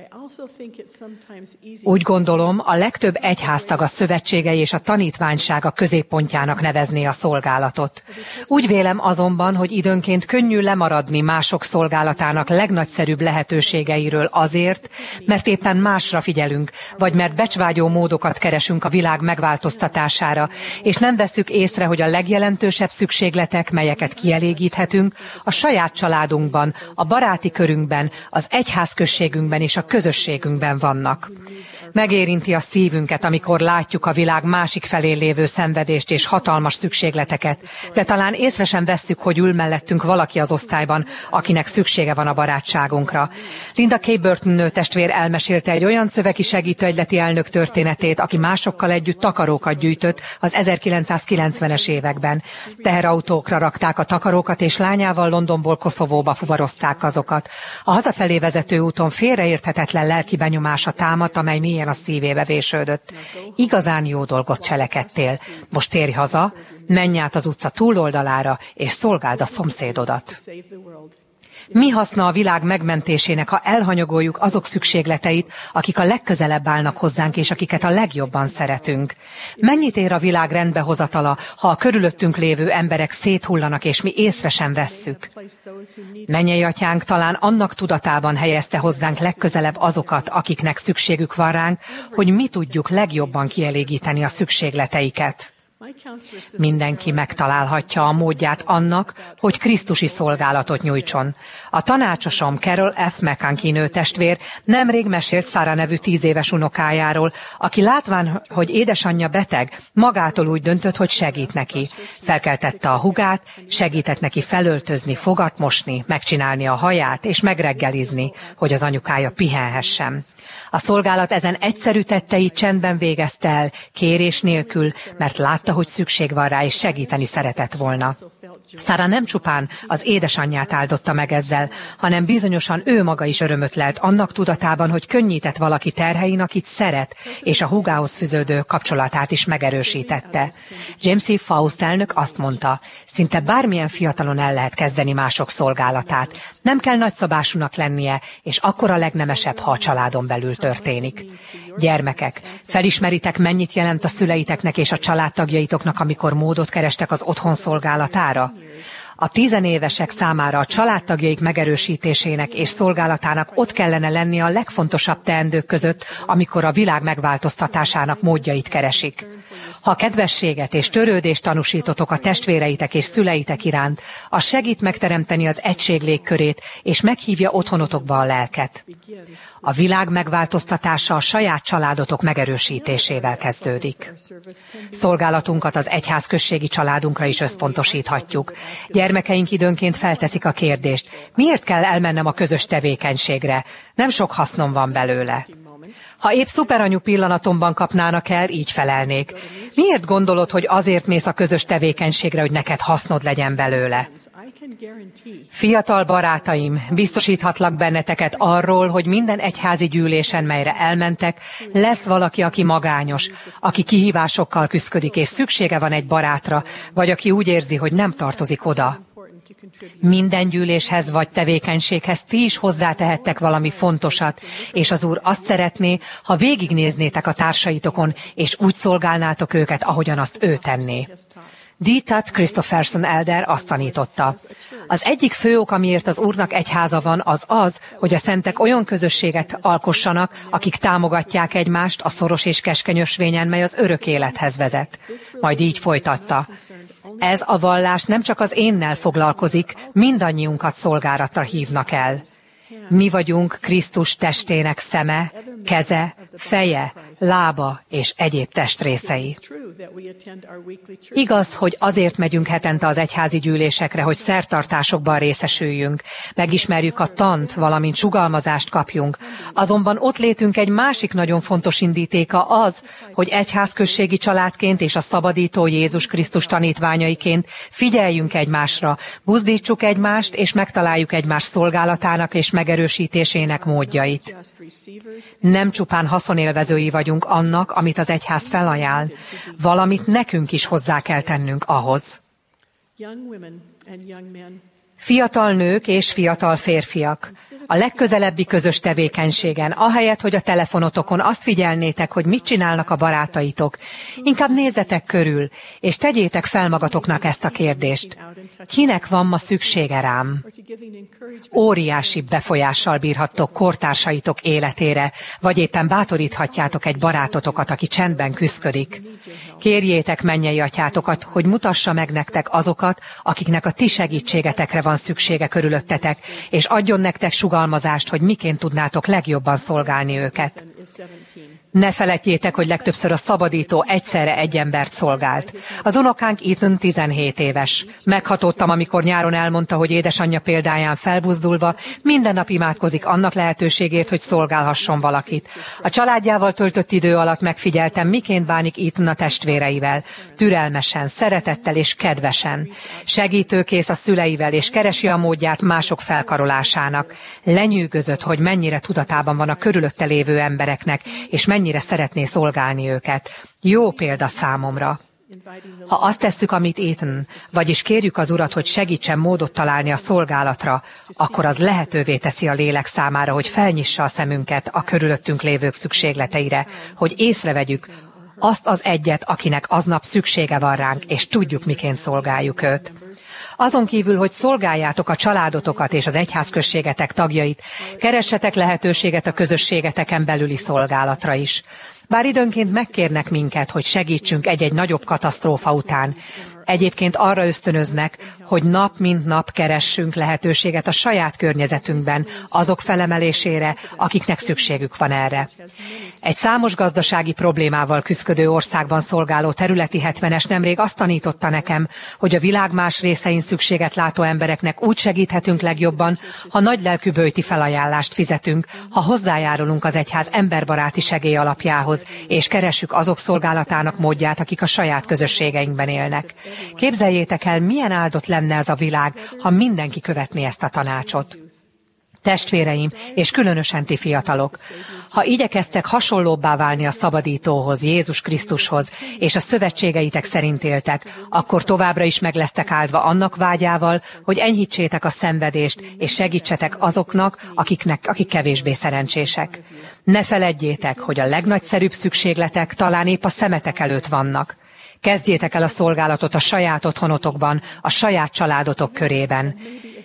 Úgy gondolom, a legtöbb egyháztag a szövetségei és a tanítványsága középpontjának nevezné a szolgálatot. Úgy vélem azonban, hogy időnként könnyű lemaradni mások szolgálatának legnagyszerűbb lehetőségeiről azért, mert éppen másra figyelünk, vagy mert becsvágyó módokat keresünk a világ megváltoztatására, és nem vesszük észre, hogy a legjelentősebb szükségletek, melyeket kielégíthetünk, a saját családunkban, a baráti körünkben, az egyházközségünkben és a közösségünkben vannak. Megérinti a szívünket, amikor látjuk a világ másik felén lévő szenvedést és hatalmas szükségleteket, de talán észre sem vesszük, hogy ül mellettünk valaki az osztályban, akinek szüksége van a barátságunkra. Linda K. Burton nőtestvér elmesélte egy olyan szövegi segítőegyleti elnök történetét, aki másokkal együtt takarókat gyűjtött az ezerkilencszázkilencvenes években. Teherautókra rakták a takarókat, és lányával Londonból Koszovóba fuvarozták azokat. A hazafelé vezető úton félreérthetetlen hirtelen lelki benyomása támadt, amely mélyen a szívébe vésődött. Igazán jó dolgot cselekedtél. Most térj haza, menj át az utca túloldalára, és szolgáld a szomszédodat. Mi haszna a világ megmentésének, ha elhanyagoljuk azok szükségleteit, akik a legközelebb állnak hozzánk, és akiket a legjobban szeretünk? Mennyit ér a világ rendbehozatala, ha a körülöttünk lévő emberek széthullanak, és mi észre sem vesszük? Mennyei Atyánk talán annak tudatában helyezte hozzánk legközelebb azokat, akiknek szükségük van ránk, hogy mi tudjuk legjobban kielégíteni a szükségleteiket. Mindenki megtalálhatja a módját annak, hogy krisztusi szolgálatot nyújtson. A tanácsosom Carol F. McConkie nőtestvér nemrég mesélt Sarah nevű tíz éves unokájáról, aki látván, hogy édesanyja beteg, magától úgy döntött, hogy segít neki. Felkeltette a hugát, segített neki felöltözni, fogat mosni, megcsinálni a haját és megreggelizni, hogy az anyukája pihenhessen. A szolgálat ezen egyszerű tetteit csendben végezte el, kérés nélkül, mert látta, hogy szükség van rá, és segíteni szeretett volna. Sarah nem csupán az édesanyját áldotta meg ezzel, hanem bizonyosan ő maga is örömöt lelt annak tudatában, hogy könnyített valaki terhein, akit szeret, és a húgához fűződő kapcsolatát is megerősítette. James C. Faust elnök azt mondta, szinte bármilyen fiatalon el lehet kezdeni mások szolgálatát. Nem kell nagyszabásúnak lennie, és akkor a legnemesebb, ha a családon belül történik. Gyermekek, felismeritek, mennyit jelent a szüleiteknek és a családtagjaitoknak, amikor módot kerestek az otthon szolgálatára? A tizenévesek számára a családtagjaik megerősítésének és szolgálatának ott kellene lennie a legfontosabb teendők között, amikor a világ megváltoztatásának módjait keresik. Ha kedvességet és törődést tanúsítotok a testvéreitek és szüleitek iránt, az segít megteremteni az egység légkörét, és meghívja otthonotokba a lelket. A világ megváltoztatása a saját családotok megerősítésével kezdődik. Szolgálatunkat az egyházközségi családunkra is összpontosíthatjuk. Gyermekeink időnként felteszik a kérdést, miért kell elmennem a közös tevékenységre? Nem sok hasznom van belőle. Ha épp szuperanyu pillanatomban kapnának el, így felelnék. Miért gondolod, hogy azért mész a közös tevékenységre, hogy neked hasznod legyen belőle? Fiatal barátaim, biztosíthatlak benneteket arról, hogy minden egyházi gyűlésen, melyre elmentek, lesz valaki, aki magányos, aki kihívásokkal küszködik, és szüksége van egy barátra, vagy aki úgy érzi, hogy nem tartozik oda. Minden gyűléshez vagy tevékenységhez ti is hozzátehettek valami fontosat, és az Úr azt szeretné, ha végignéznétek a társaitokon, és úgy szolgálnátok őket, ahogyan azt ő tenné. D. Tutt Christopherson elder azt tanította. Az egyik fő ok, amiért az Úrnak egyháza van, az az, hogy a szentek olyan közösséget alkossanak, akik támogatják egymást a szoros és keskeny ösvényen, mely az örök élethez vezet. Majd így folytatta. Ez a vallás nem csak az énnel foglalkozik, mindannyiunkat szolgálatra hívnak el. Mi vagyunk Krisztus testének szeme, keze, feje, lába és egyéb testrészei. Igaz, hogy azért megyünk hetente az egyházi gyűlésekre, hogy szertartásokban részesüljünk, megismerjük a tant, valamint sugalmazást kapjunk. Azonban ott létünk egy másik nagyon fontos indítéka az, hogy egyházközségi családként és a szabadító Jézus Krisztus tanítványaiként figyeljünk egymásra, buzdítsuk egymást és megtaláljuk egymás szolgálatának és megerősítésének módjait. Nem csupán haszonélvezői vagyunk annak, amit az egyház felajánl, valamit nekünk is hozzá kell tennünk ahhoz. Fiatal nők és fiatal férfiak, a legközelebbi közös tevékenységen, ahelyett, hogy a telefonotokon azt figyelnétek, hogy mit csinálnak a barátaitok, inkább nézzetek körül, és tegyétek fel magatoknak ezt a kérdést. Kinek van ma szüksége rám? Óriási befolyással bírhattok kortársaitok életére, vagy éppen bátoríthatjátok egy barátotokat, aki csendben küszködik. Kérjétek mennyei atyátokat, hogy mutassa meg nektek azokat, akiknek a ti segítségetekre van szüksége körülöttetek, és adjon nektek sugalmazást, hogy miként tudnátok legjobban szolgálni őket. Ne feledjétek, hogy legtöbbször a szabadító egyszerre egy embert szolgált. Az unokánk Ethan tizenhét éves. Meghatódtam, amikor nyáron elmondta, hogy édesanyja példáján felbuzdulva minden nap imádkozik annak lehetőségét, hogy szolgálhasson valakit. A családjával töltött idő alatt megfigyeltem, miként bánik Ethan a testvéreivel. Türelmesen, szeretettel és kedvesen. Segítőkész a szüleivel, és keresi a módját mások felkarolásának. Lenyűgözött, hogy mennyire tudatában van a körülötte lévő embereknek, és mennyire szeretné szolgálni őket. Jó példa számomra. Ha azt tesszük, amit Ethan, vagyis kérjük az Urat, hogy segítsen módot találni a szolgálatra, akkor az lehetővé teszi a lélek számára, hogy felnyissa a szemünket a körülöttünk lévők szükségleteire, hogy észrevegyük azt az egyet, akinek aznap szüksége van ránk, és tudjuk, miként szolgáljuk őt. Azon kívül, hogy szolgáljátok a családotokat és az egyházközségetek tagjait, keressetek lehetőséget a közösségeteken belüli szolgálatra is. Bár időnként megkérnek minket, hogy segítsünk egy-egy nagyobb katasztrófa után, egyébként arra ösztönöznek, hogy nap mint nap keressünk lehetőséget a saját környezetünkben azok felemelésére, akiknek szükségük van erre. Egy számos gazdasági problémával küszködő országban szolgáló területi hetvenes nemrég azt tanította nekem, hogy a világ más részein szükséget látó embereknek úgy segíthetünk legjobban, ha nagylelkű böjti felajánlást fizetünk, ha hozzájárulunk az egyház emberbaráti segély alapjához, és keressük azok szolgálatának módját, akik a saját közösségeinkben élnek. Képzeljétek el, milyen áldott lenne ez a világ, ha mindenki követné ezt a tanácsot. Testvéreim, és különösen ti fiatalok, ha igyekeztek hasonlóbbá válni a szabadítóhoz, Jézus Krisztushoz, és a szövetségeitek szerint éltek, akkor továbbra is meg lesztek áldva annak vágyával, hogy enyhítsétek a szenvedést, és segítsetek azoknak, akiknek, akik kevésbé szerencsések. Ne feledjétek, hogy a legnagyszerűbb szükségletek talán épp a szemetek előtt vannak. Kezdjétek el a szolgálatot a saját otthonotokban, a saját családotok körében.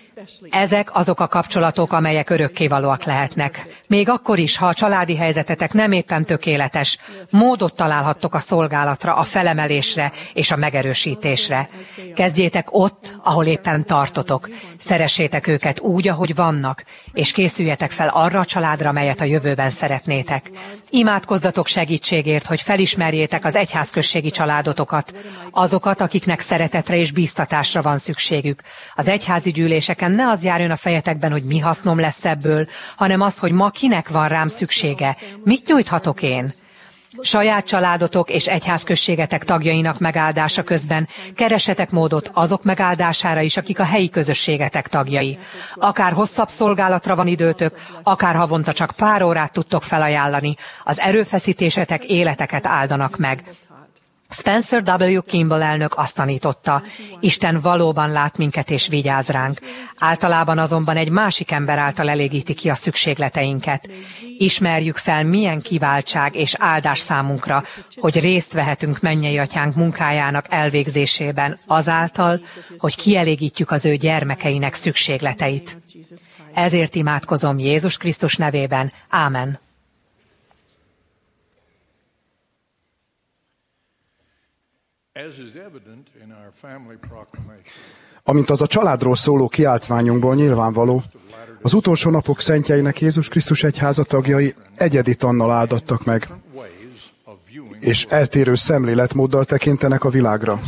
Ezek azok a kapcsolatok, amelyek örökkévalóak lehetnek. Még akkor is, ha a családi helyzetetek nem éppen tökéletes, módot találhattok a szolgálatra, a felemelésre és a megerősítésre. Kezdjétek ott, ahol éppen tartotok. Szeressétek őket úgy, ahogy vannak, és készüljetek fel arra a családra, melyet a jövőben szeretnétek. Imádkozzatok segítségért, hogy felismerjétek az egyházközségi családotokat, azokat, akiknek szeretetre és bíztatásra van szükségük. Az egyházi gyűléseken ne az járjon a fejetekben, hogy mi hasznom lesz ebből, hanem az, hogy ma kinek van rám szüksége, mit nyújthatok én. Saját családotok és egyházközségetek tagjainak megáldása közben keressetek módot azok megáldására is, akik a helyi közösségetek tagjai. Akár hosszabb szolgálatra van időtök, akár havonta csak pár órát tudtok felajánlani, az erőfeszítésetek életeket áldanak meg. Spencer W. Kimball elnök azt tanította, Isten valóban lát minket és vigyáz ránk. Általában azonban egy másik ember által elégíti ki a szükségleteinket. Ismerjük fel, milyen kiváltság és áldás számunkra, hogy részt vehetünk mennyei atyánk munkájának elvégzésében azáltal, hogy kielégítjük az ő gyermekeinek szükségleteit. Ezért imádkozom Jézus Krisztus nevében. Ámen. Amint az a családról szóló kiáltványunkból nyilvánvaló, az utolsó napok szentjeinek Jézus Krisztus egyháza tagjai egyedi tannal áldottak meg, és eltérő szemléletmóddal tekintenek a világra.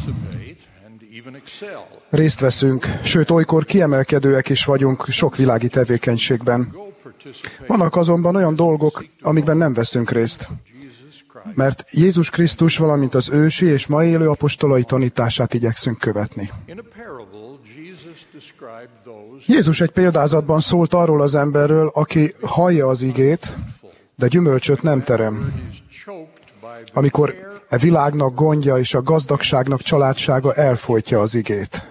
Részt veszünk, sőt olykor kiemelkedőek is vagyunk sok világi tevékenységben. Vannak azonban olyan dolgok, amikben nem veszünk részt, mert Jézus Krisztus, valamint az ősi és ma élő apostolai tanítását igyekszünk követni. Jézus egy példázatban szólt arról az emberről, aki hallja az igét, de gyümölcsöt nem terem. Amikor e világnak gondja és a gazdagságnak családsága elfojtja az igét.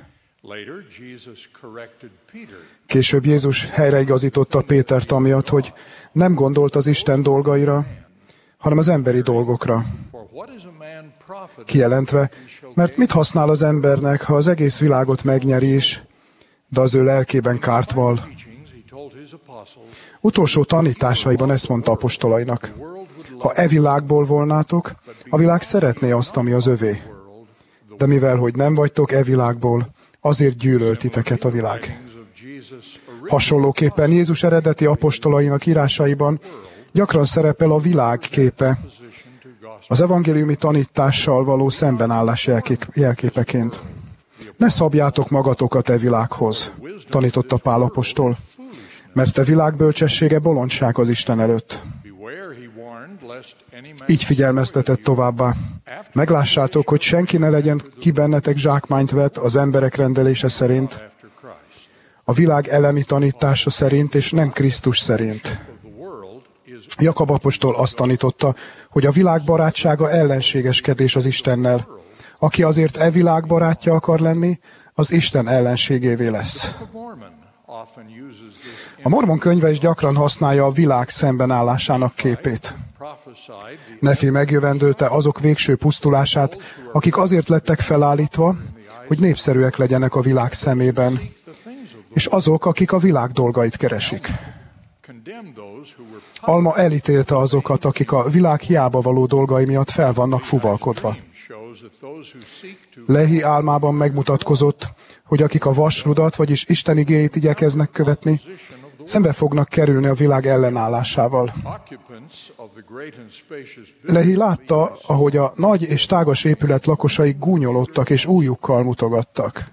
Később Jézus helyreigazította Pétert amiatt, hogy nem gondolt az Isten dolgaira, hanem az emberi dolgokra. Kijelentve, mert mit használ az embernek, ha az egész világot megnyeri is, de az ő lelkében kárt val. Utolsó tanításaiban ezt mondta apostolainak. Ha e világból volnátok, a világ szeretné azt, ami az övé. De mivel, hogy nem vagytok e világból, azért gyűlöl titeket a világ. Hasonlóképpen Jézus eredeti apostolainak írásaiban gyakran szerepel a világ képe az evangéliumi tanítással való szembenállás jelképeként. Ne szabjátok magatokat e világhoz, tanította Pál apostol, mert a világ bölcsessége bolondság az Isten előtt. Így figyelmeztetett továbbá. Meglássátok, hogy senki ne legyen ki bennetek zsákmányt vett az emberek rendelése szerint, a világ elemi tanítása szerint, és nem Krisztus szerint. Jakab apostol azt tanította, hogy a világ barátsága ellenségeskedés az Istennel. Aki azért e világ barátja akar lenni, az Isten ellenségévé lesz. A Mormon könyve is gyakran használja a világ szembenállásának képét. Nefi megjövendölte azok végső pusztulását, akik azért lettek felállítva, hogy népszerűek legyenek a világ szemében, és azok, akik a világ dolgait keresik. Alma elítélte azokat, akik a világ hiába való dolgai miatt fel vannak fuvalkodva. Lehi álmában megmutatkozott, hogy akik a vasrudat, vagyis Isten igéjét igyekeznek követni, szembe fognak kerülni a világ ellenállásával. Lehi látta, ahogy a nagy és tágas épület lakosai gúnyolódtak és újjukkal mutogattak.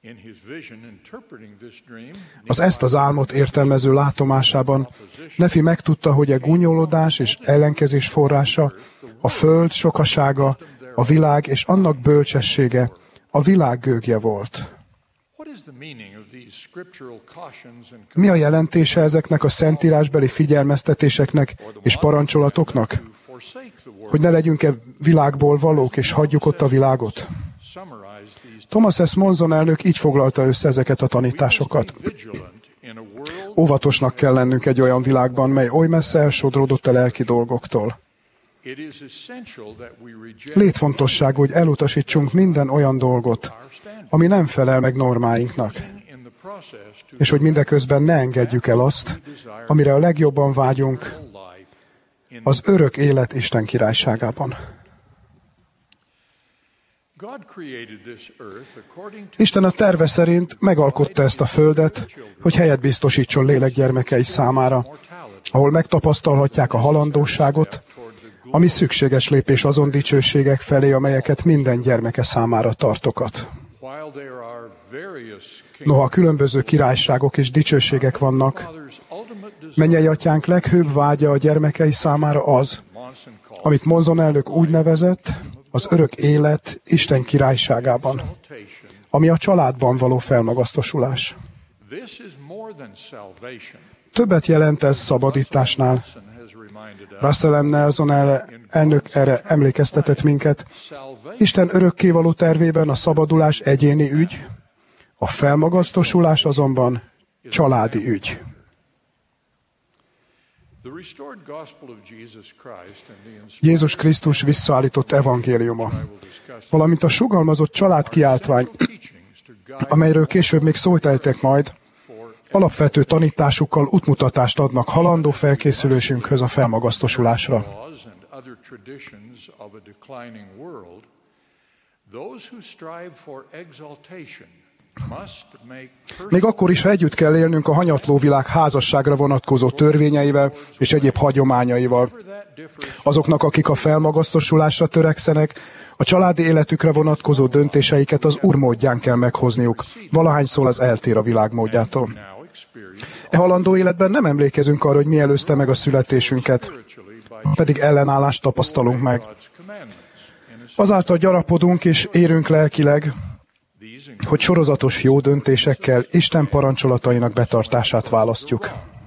Az ezt az álmot értelmező látomásában Nefi megtudta, hogy a gúnyolódás és ellenkezés forrása, a föld sokasága, a világ és annak bölcsessége, a világ gőgje volt. Mi a jelentése ezeknek a szentírásbeli figyelmeztetéseknek és parancsolatoknak? Hogy ne legyünk-e világból valók, és hagyjuk ott a világot? Thomas S. Monson elnök így foglalta össze ezeket a tanításokat. Óvatosnak kell lennünk egy olyan világban, mely oly messze elsodródott a lelki dolgoktól. Létfontosságú, hogy elutasítsunk minden olyan dolgot, ami nem felel meg normáinknak, és hogy mindeközben ne engedjük el azt, amire a legjobban vágyunk, az örök élet Isten királyságában. Isten a terve szerint megalkotta ezt a földet, hogy helyet biztosítson lélekgyermekei számára, ahol megtapasztalhatják a halandóságot, ami szükséges lépés azon dicsőségek felé, amelyeket minden gyermeke számára tartogat. Noha különböző királyságok és dicsőségek vannak, mennyei atyánk leghőbb vágya a gyermekei számára az, amit Monson elnök úgy nevezett, az örök élet Isten királyságában, ami a családban való felmagasztosulás. Többet jelent ez szabadításnál. Russell M. Nelson elnök erre emlékeztetett minket. Isten örökkévaló tervében a szabadulás egyéni ügy, a felmagasztosulás azonban családi ügy. Jézus Krisztus visszaállított evangéliuma, valamint a sugalmazott családkiáltvány, amelyről később még szót ejtek majd, alapvető tanításukkal útmutatást adnak halandó felkészülésünkhöz a felmagasztosulásra. Még akkor is, ha együtt kell élnünk a hanyatló világ házasságra vonatkozó törvényeivel és egyéb hagyományaival. Azoknak, akik a felmagasztosulásra törekszenek, a családi életükre vonatkozó döntéseiket az Úr módján kell meghozniuk, valahányszor az eltér a világ módjától. E halandó életben nem emlékezünk arra, hogy mi előzte meg a születésünket, pedig ellenállást tapasztalunk meg. Azáltal gyarapodunk és érünk lelkileg, hogy sorozatos jó döntésekkel Isten parancsolatainak betartását választjuk.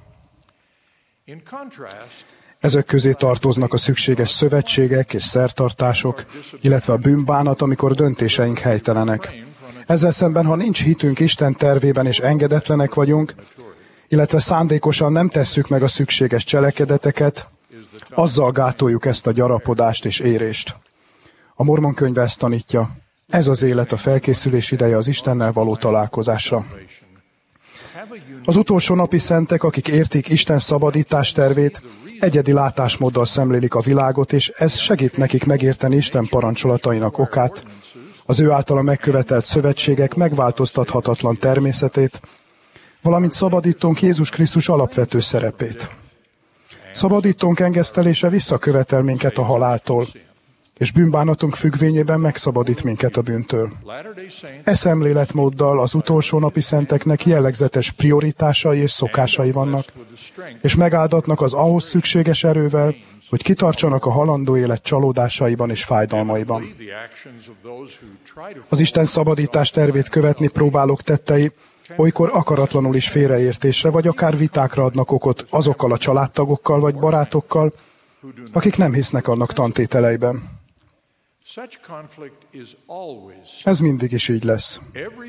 Ezek közé tartoznak a szükséges szövetségek és szertartások, illetve a bűnbánat, amikor döntéseink helytelenek. Ezzel szemben, ha nincs hitünk Isten tervében és engedetlenek vagyunk, illetve szándékosan nem tesszük meg a szükséges cselekedeteket, azzal gátoljuk ezt a gyarapodást és érést. A Mormon könyve ezt tanítja. Ez az élet, a felkészülés ideje az Istennel való találkozásra. Az utolsó napi szentek, akik értik Isten szabadítás tervét, egyedi látásmóddal szemlélik a világot, és ez segít nekik megérteni Isten parancsolatainak okát, az ő általa megkövetelt szövetségek megváltoztathatatlan természetét, valamint szabadítónk Jézus Krisztus alapvető szerepét. Szabadítónk engesztelése visszakövetel minket a haláltól, és bűnbánatunk függvényében megszabadít minket a bűntől. E szemléletmóddal az utolsó napi szenteknek jellegzetes prioritásai és szokásai vannak, és megáldatnak az ahhoz szükséges erővel, hogy kitartsanak a halandó élet csalódásaiban és fájdalmaiban. Az Isten szabadítás tervét követni próbálók tettei olykor akaratlanul is félreértésre, vagy akár vitákra adnak okot azokkal a családtagokkal vagy barátokkal, akik nem hisznek annak tantételeiben. Ez mindig is így lesz.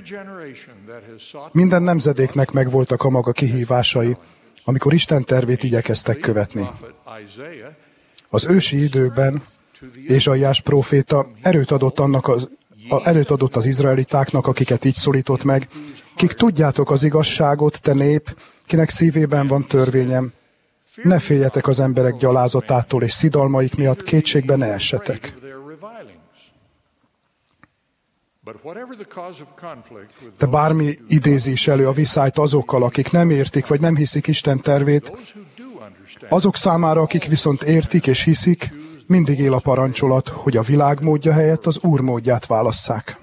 Minden nemzedéknek megvoltak a maga kihívásai, amikor Isten tervét igyekeztek követni. Az ősi időkben Ézsaiás próféta erőt adott, annak az, a, erőt adott az izraelitáknak, akiket így szólított meg, kik tudjátok az igazságot, te nép, kinek szívében van törvényem. Ne féljetek az emberek gyalázatától, és szidalmaik miatt kétségbe ne essetek. De bármi idézi is elő a viszályt azokkal, akik nem értik, vagy nem hiszik Isten tervét, azok számára, akik viszont értik és hiszik, mindig él a parancsolat, hogy a világ módja helyett az Úr módját válasszák.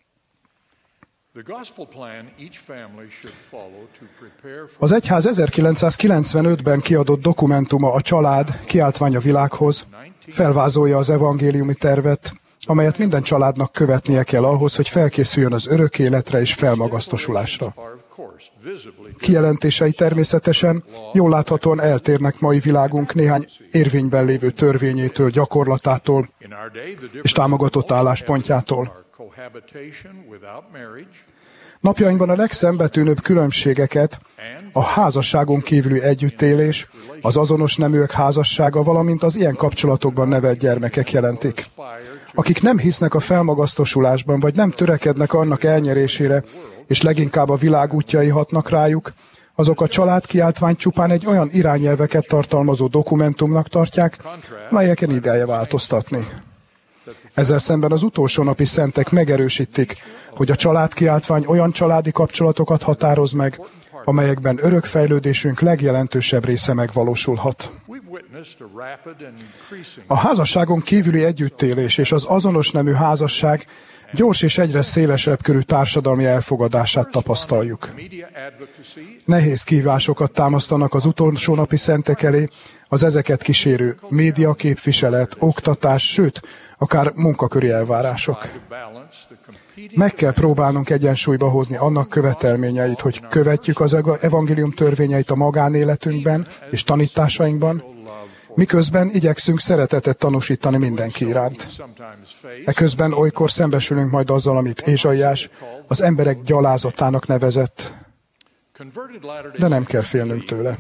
Az egyház ezerkilencszázkilencvenötben kiadott dokumentuma A család, kiáltvány a világhoz felvázolja az evangéliumi tervet, amelyet minden családnak követnie kell ahhoz, hogy felkészüljön az örök életre és felmagasztosulásra. Kijelentései természetesen jól láthatóan eltérnek mai világunk néhány érvényben lévő törvényétől, gyakorlatától és támogatott álláspontjától. Napjainkban a legszembetűnőbb különbségeket a házasságon kívüli együttélés, az azonos neműek házassága, valamint az ilyen kapcsolatokban nevelt gyermekek jelentik. Akik nem hisznek a felmagasztosulásban, vagy nem törekednek annak elnyerésére, és leginkább a világ útjai hatnak rájuk, azok a családkiáltványt csupán egy olyan irányelveket tartalmazó dokumentumnak tartják, melyeken ideje változtatni. Ezzel szemben az utolsó napi szentek megerősítik, hogy a családkiáltvány olyan családi kapcsolatokat határoz meg, amelyekben örök fejlődésünk legjelentősebb része megvalósulhat. A házasságon kívüli együttélés és az azonos nemű házasság gyors és egyre szélesebb körű társadalmi elfogadását tapasztaljuk. Nehéz kihívásokat támasztanak az utolsó napi szentek elé, az ezeket kísérő médiaképviselet, oktatás, sőt, akár munkaköri elvárások. Meg kell próbálnunk egyensúlyba hozni annak követelményeit, hogy követjük az evangélium törvényeit a magánéletünkben és tanításainkban, miközben igyekszünk szeretetet tanúsítani mindenki iránt. Eközben olykor szembesülünk majd azzal, amit Ézsaiás az emberek gyalázatának nevezett, de nem kell félnünk tőle.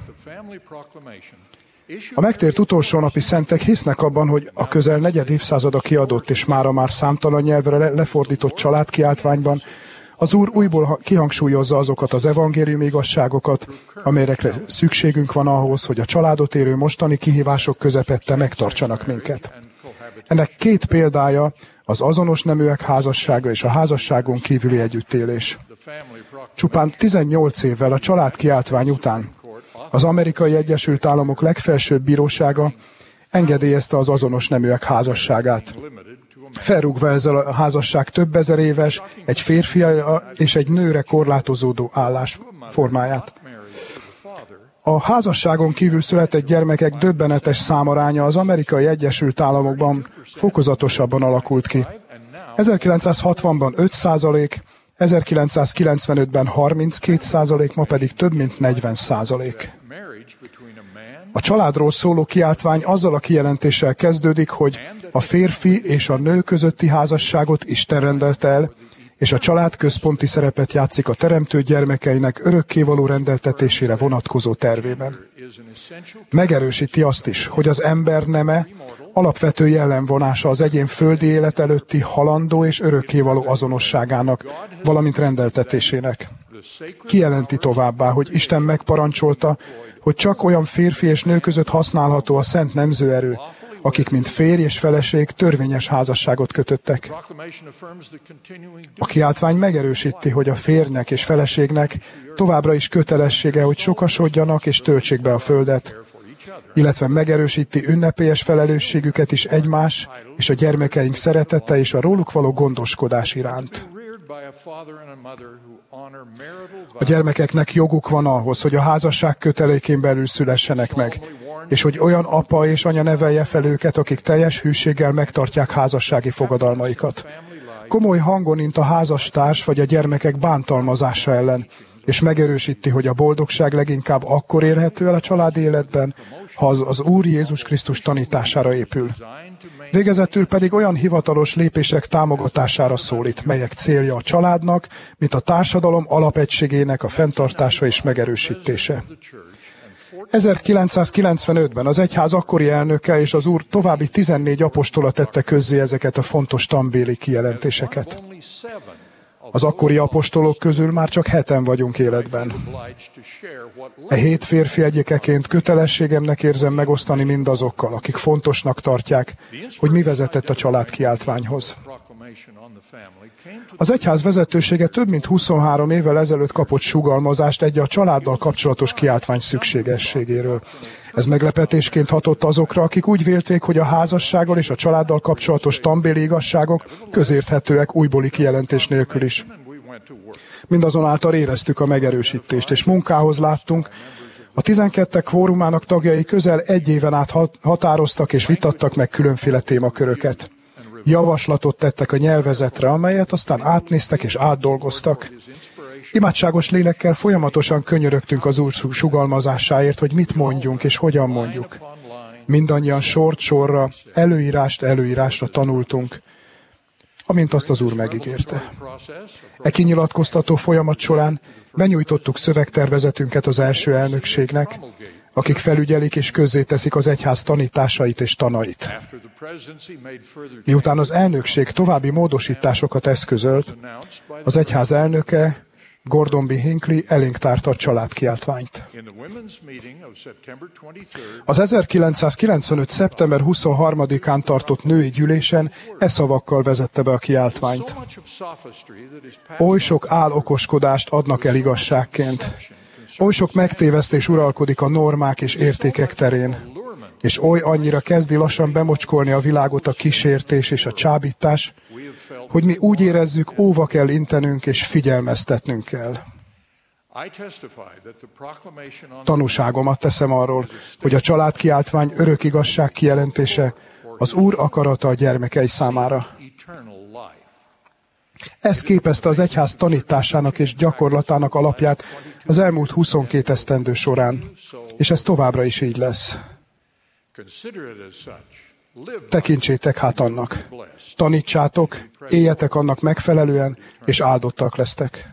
A megtért utolsó napi szentek hisznek abban, hogy a közel negyed évszázada kiadott és mára már számtalan nyelvre lefordított családkiáltványban az Úr újból kihangsúlyozza azokat az evangéliumi igazságokat, amelyekre szükségünk van ahhoz, hogy a családot érő mostani kihívások közepette megtartsanak minket. Ennek két példája az azonos neműek házassága és a házasságon kívüli együttélés. Csupán tizennyolc évvel a családkiáltvány után az Amerikai Egyesült Államok legfelsőbb bírósága engedélyezte az azonos neműek házasságát. Felrúgva ezzel a házasság több ezer éves, egy férfira és egy nőre korlátozódó állásformáját. A házasságon kívül született gyermekek döbbenetes számaránya az Amerikai Egyesült Államokban fokozatosabban alakult ki. ezerkilencszázhatvanban öt százalék, ezerkilencszázkilencvenötben harminckét százalék, ma pedig több mint negyven százalék. A családról szóló kiáltvány azzal a kijelentéssel kezdődik, hogy a férfi és a nő közötti házasságot Isten rendelte el, és a család központi szerepet játszik a teremtő gyermekeinek örökkévaló rendeltetésére vonatkozó tervében. Megerősíti azt is, hogy az ember neme alapvető jellemvonása az egyén földi élet előtti halandó és örökkévaló azonosságának, valamint rendeltetésének. Kijelenti továbbá, hogy Isten megparancsolta, hogy csak olyan férfi és nő között használható a szent nemzőerő, akik mint férj és feleség törvényes házasságot kötöttek. A kiáltvány megerősíti, hogy a férjnek és feleségnek továbbra is kötelessége, hogy sokasodjanak és töltsék be a földet, illetve megerősíti ünnepélyes felelősségüket is egymás és a gyermekeink szeretete és a róluk való gondoskodás iránt. A gyermekeknek joguk van ahhoz, hogy a házasság kötelékén belül szülessenek meg, és hogy olyan apa és anya nevelje fel őket, akik teljes hűséggel megtartják házassági fogadalmaikat. Komoly hangon int a házastárs vagy a gyermekek bántalmazása ellen, és megerősíti, hogy a boldogság leginkább akkor érhető el a családi életben, ha az, az Úr Jézus Krisztus tanítására épül. Végezetül pedig olyan hivatalos lépések támogatására szólít, melyek célja a családnak, mint a társadalom alapegységének a fenntartása és megerősítése. ezerkilencszázkilencvenötben az egyház akkori elnöke és az Úr további tizennégy apostola tette közzé ezeket a fontos tanbéli kijelentéseket. Az akkori apostolok közül már csak heten vagyunk életben. E hét férfi egyekeként kötelességemnek érzem megosztani mindazokkal, akik fontosnak tartják, hogy mi vezetett a család kiáltványhoz. Az egyház vezetősége több mint huszonhárom évvel ezelőtt kapott sugallmazást egy a családdal kapcsolatos kiáltvány szükségességéről. Ez meglepetésként hatott azokra, akik úgy vélték, hogy a házassággal és a családdal kapcsolatos tanbéli igazságok közérthetőek újbóli kijelentés nélkül is. Mindazonáltal éreztük a megerősítést, és munkához láttunk. A tizenkettek kvórumának tagjai közel egy éven át határoztak és vitattak meg különféle témaköröket. Javaslatot tettek a nyelvezetre, amelyet aztán átnéztek és átdolgoztak. Imádságos lélekkel folyamatosan könyörögtünk az Úr sugalmazásáért, hogy mit mondjunk és hogyan mondjuk. Mindannyian sort sorra, előírást előírásra tanultunk, amint azt az Úr megígérte. E kinyilatkoztató folyamat során benyújtottuk szövegtervezetünket az első elnökségnek, akik felügyelik és közzéteszik az egyház tanításait és tanait. Miután az elnökség további módosításokat eszközölt, az egyház elnöke, Gordon B. Hinckley elénk tárta a családkiáltványt. Az ezerkilencszázkilencvenöt. szeptember huszonharmadikán tartott női gyűlésen e szavakkal vezette be a kiáltványt. Oly sok álokoskodást adnak el igazságként. Oly sok megtévesztés uralkodik a normák és értékek terén, és oly annyira kezdi lassan bemocskolni a világot a kísértés és a csábítás, hogy mi úgy érezzük, óva kell intenünk és figyelmeztetnünk kell. Tanúságomat teszem arról, hogy a családkiáltvány örök igazság kijelentése az Úr akarata a gyermekei számára. Ez képezte az egyház tanításának és gyakorlatának alapját az elmúlt huszonkét esztendő során, és ez továbbra is így lesz. Tekintsétek hát annak. Tanítsátok, éljetek annak megfelelően, és áldottak lesztek.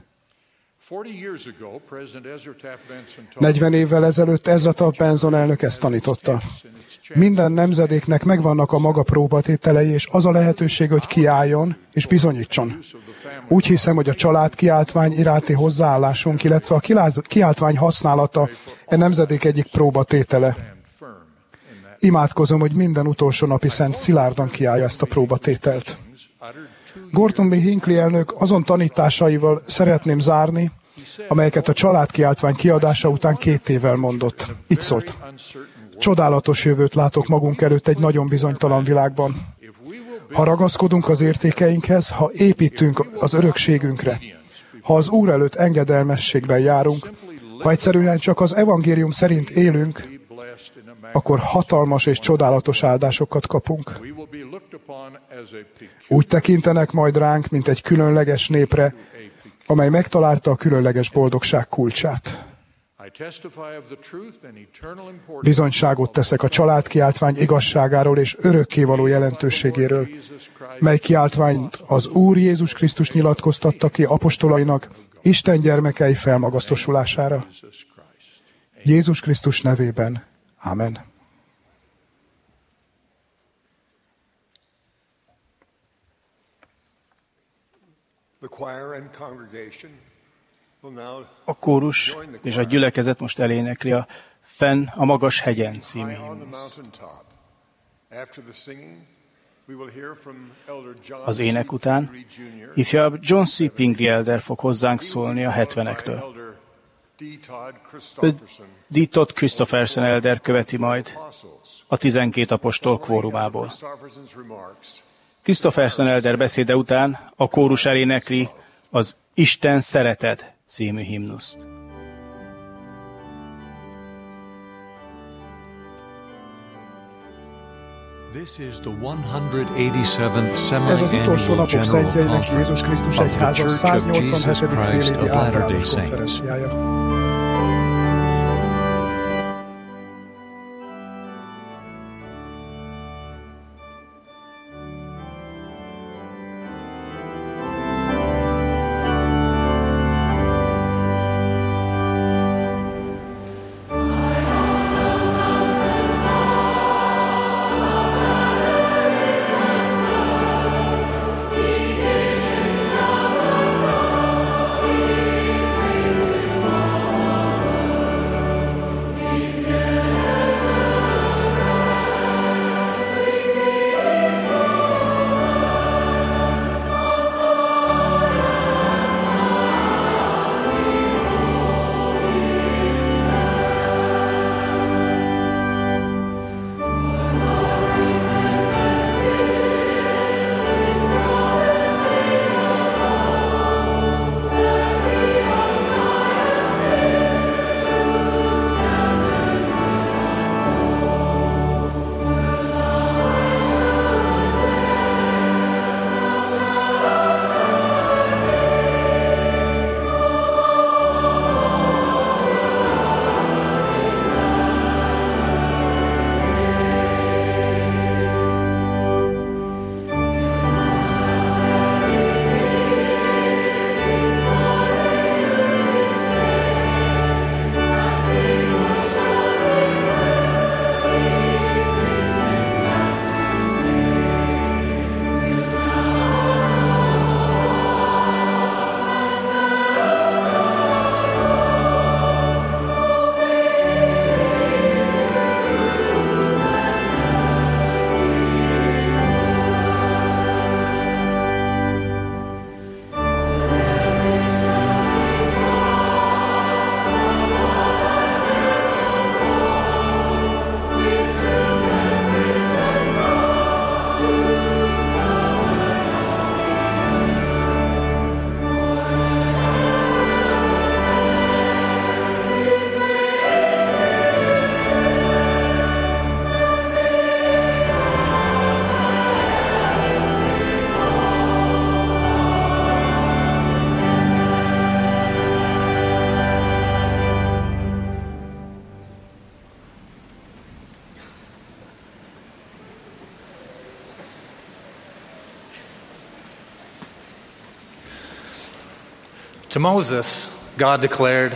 negyven évvel ezelőtt Ezra Taft Benson elnök ezt tanította. Minden nemzedéknek megvannak a maga próbatételei, és az a lehetőség, hogy kiálljon és bizonyítson. Úgy hiszem, hogy a család kiáltvány iránti hozzáállásunk, illetve a kiáltvány használata e nemzedék egyik próbatétele. Imádkozom, hogy minden utolsó napi szent szilárdan kiállja ezt a próbatételt. Gordon B. Hinckley elnök azon tanításaival szeretném zárni, amelyeket a családkiáltvány kiadása után két évvel mondott. Így szólt. Csodálatos jövőt látok magunk előtt egy nagyon bizonytalan világban. Ha ragaszkodunk az értékeinkhez, ha építünk az örökségünkre, ha az Úr előtt engedelmességben járunk, ha egyszerűen csak az evangélium szerint élünk, akkor hatalmas és csodálatos áldásokat kapunk. Úgy tekintenek majd ránk, mint egy különleges népre, amely megtalálta a különleges boldogság kulcsát. Bizonyságot teszek a családkiáltvány igazságáról és örökkévaló jelentőségéről, mely kiáltványt az Úr Jézus Krisztus nyilatkoztatta ki apostolainak Isten gyermekei felmagasztosulására. Jézus Krisztus nevében. Amen. A kórus és a gyülekezet most elénekli a Fenn a magas hegyen című himnuszt. Az ének után ifjabb John C. Pingree elder fog hozzánk szólni a hetvenektől. D. Todd Christopherson elder követi majd a tizenkét apostol kvórumából. Christopherson elder beszéde után a kórus elénekli az Isten szeretet című himnuszt. Ez az utolsó napok szentjeinek Jézus Krisztus egyháza száznyolcvanhetedik félévi általános konferenciája. To Moses, God declared,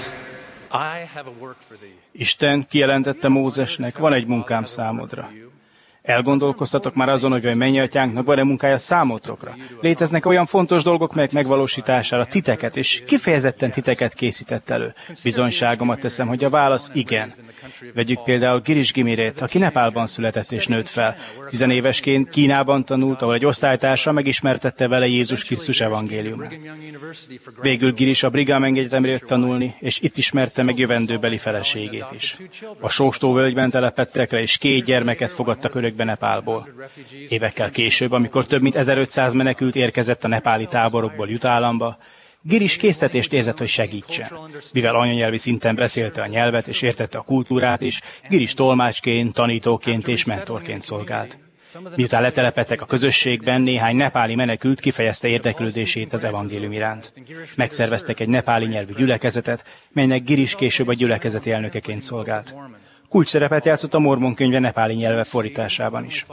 I have a work for thee. Isten kijelentette Mózesnek, van egy munkám számodra. Elgondolkoztatok már azon, hogy a mennyatyánknak van-e munkája számotokra? Léteznek olyan fontos dolgok, melyek megvalósítására titeket, és kifejezetten titeket készített elő. Bizonyságomat teszem, hogy a válasz igen. Vegyük például Girish Gimirét, aki Nepálban született és nőtt fel. Tizenévesként Kínában tanult, ahol egy osztálytársa megismertette vele Jézus Krisztus evangéliumát. Végül Girish a Brigham Egyetemre jött tanulni, és itt ismerte meg jövendőbeli feleségét is. A Sóstó völgyben telepedtek le, és két gyermeket fogadtak örökbe Nepálból. Évekkel később, amikor több mint ezerötszáz menekült érkezett a nepáli táborokból Utah államba, Girish késztetést érzett, hogy segítsen. Mivel anyanyelvi szinten beszélte a nyelvet és értette a kultúrát is, Girish tolmácsként, tanítóként és mentorként szolgált. Miután letelepedtek a közösségben, néhány nepáli menekült kifejezte érdeklődését az evangélium iránt. Megszerveztek egy nepáli nyelvű gyülekezetet, melynek Girish később a gyülekezeti elnökeként szolgált. Kulcsszerepet játszott a Mormon könyve nepáli nyelve fordításában is.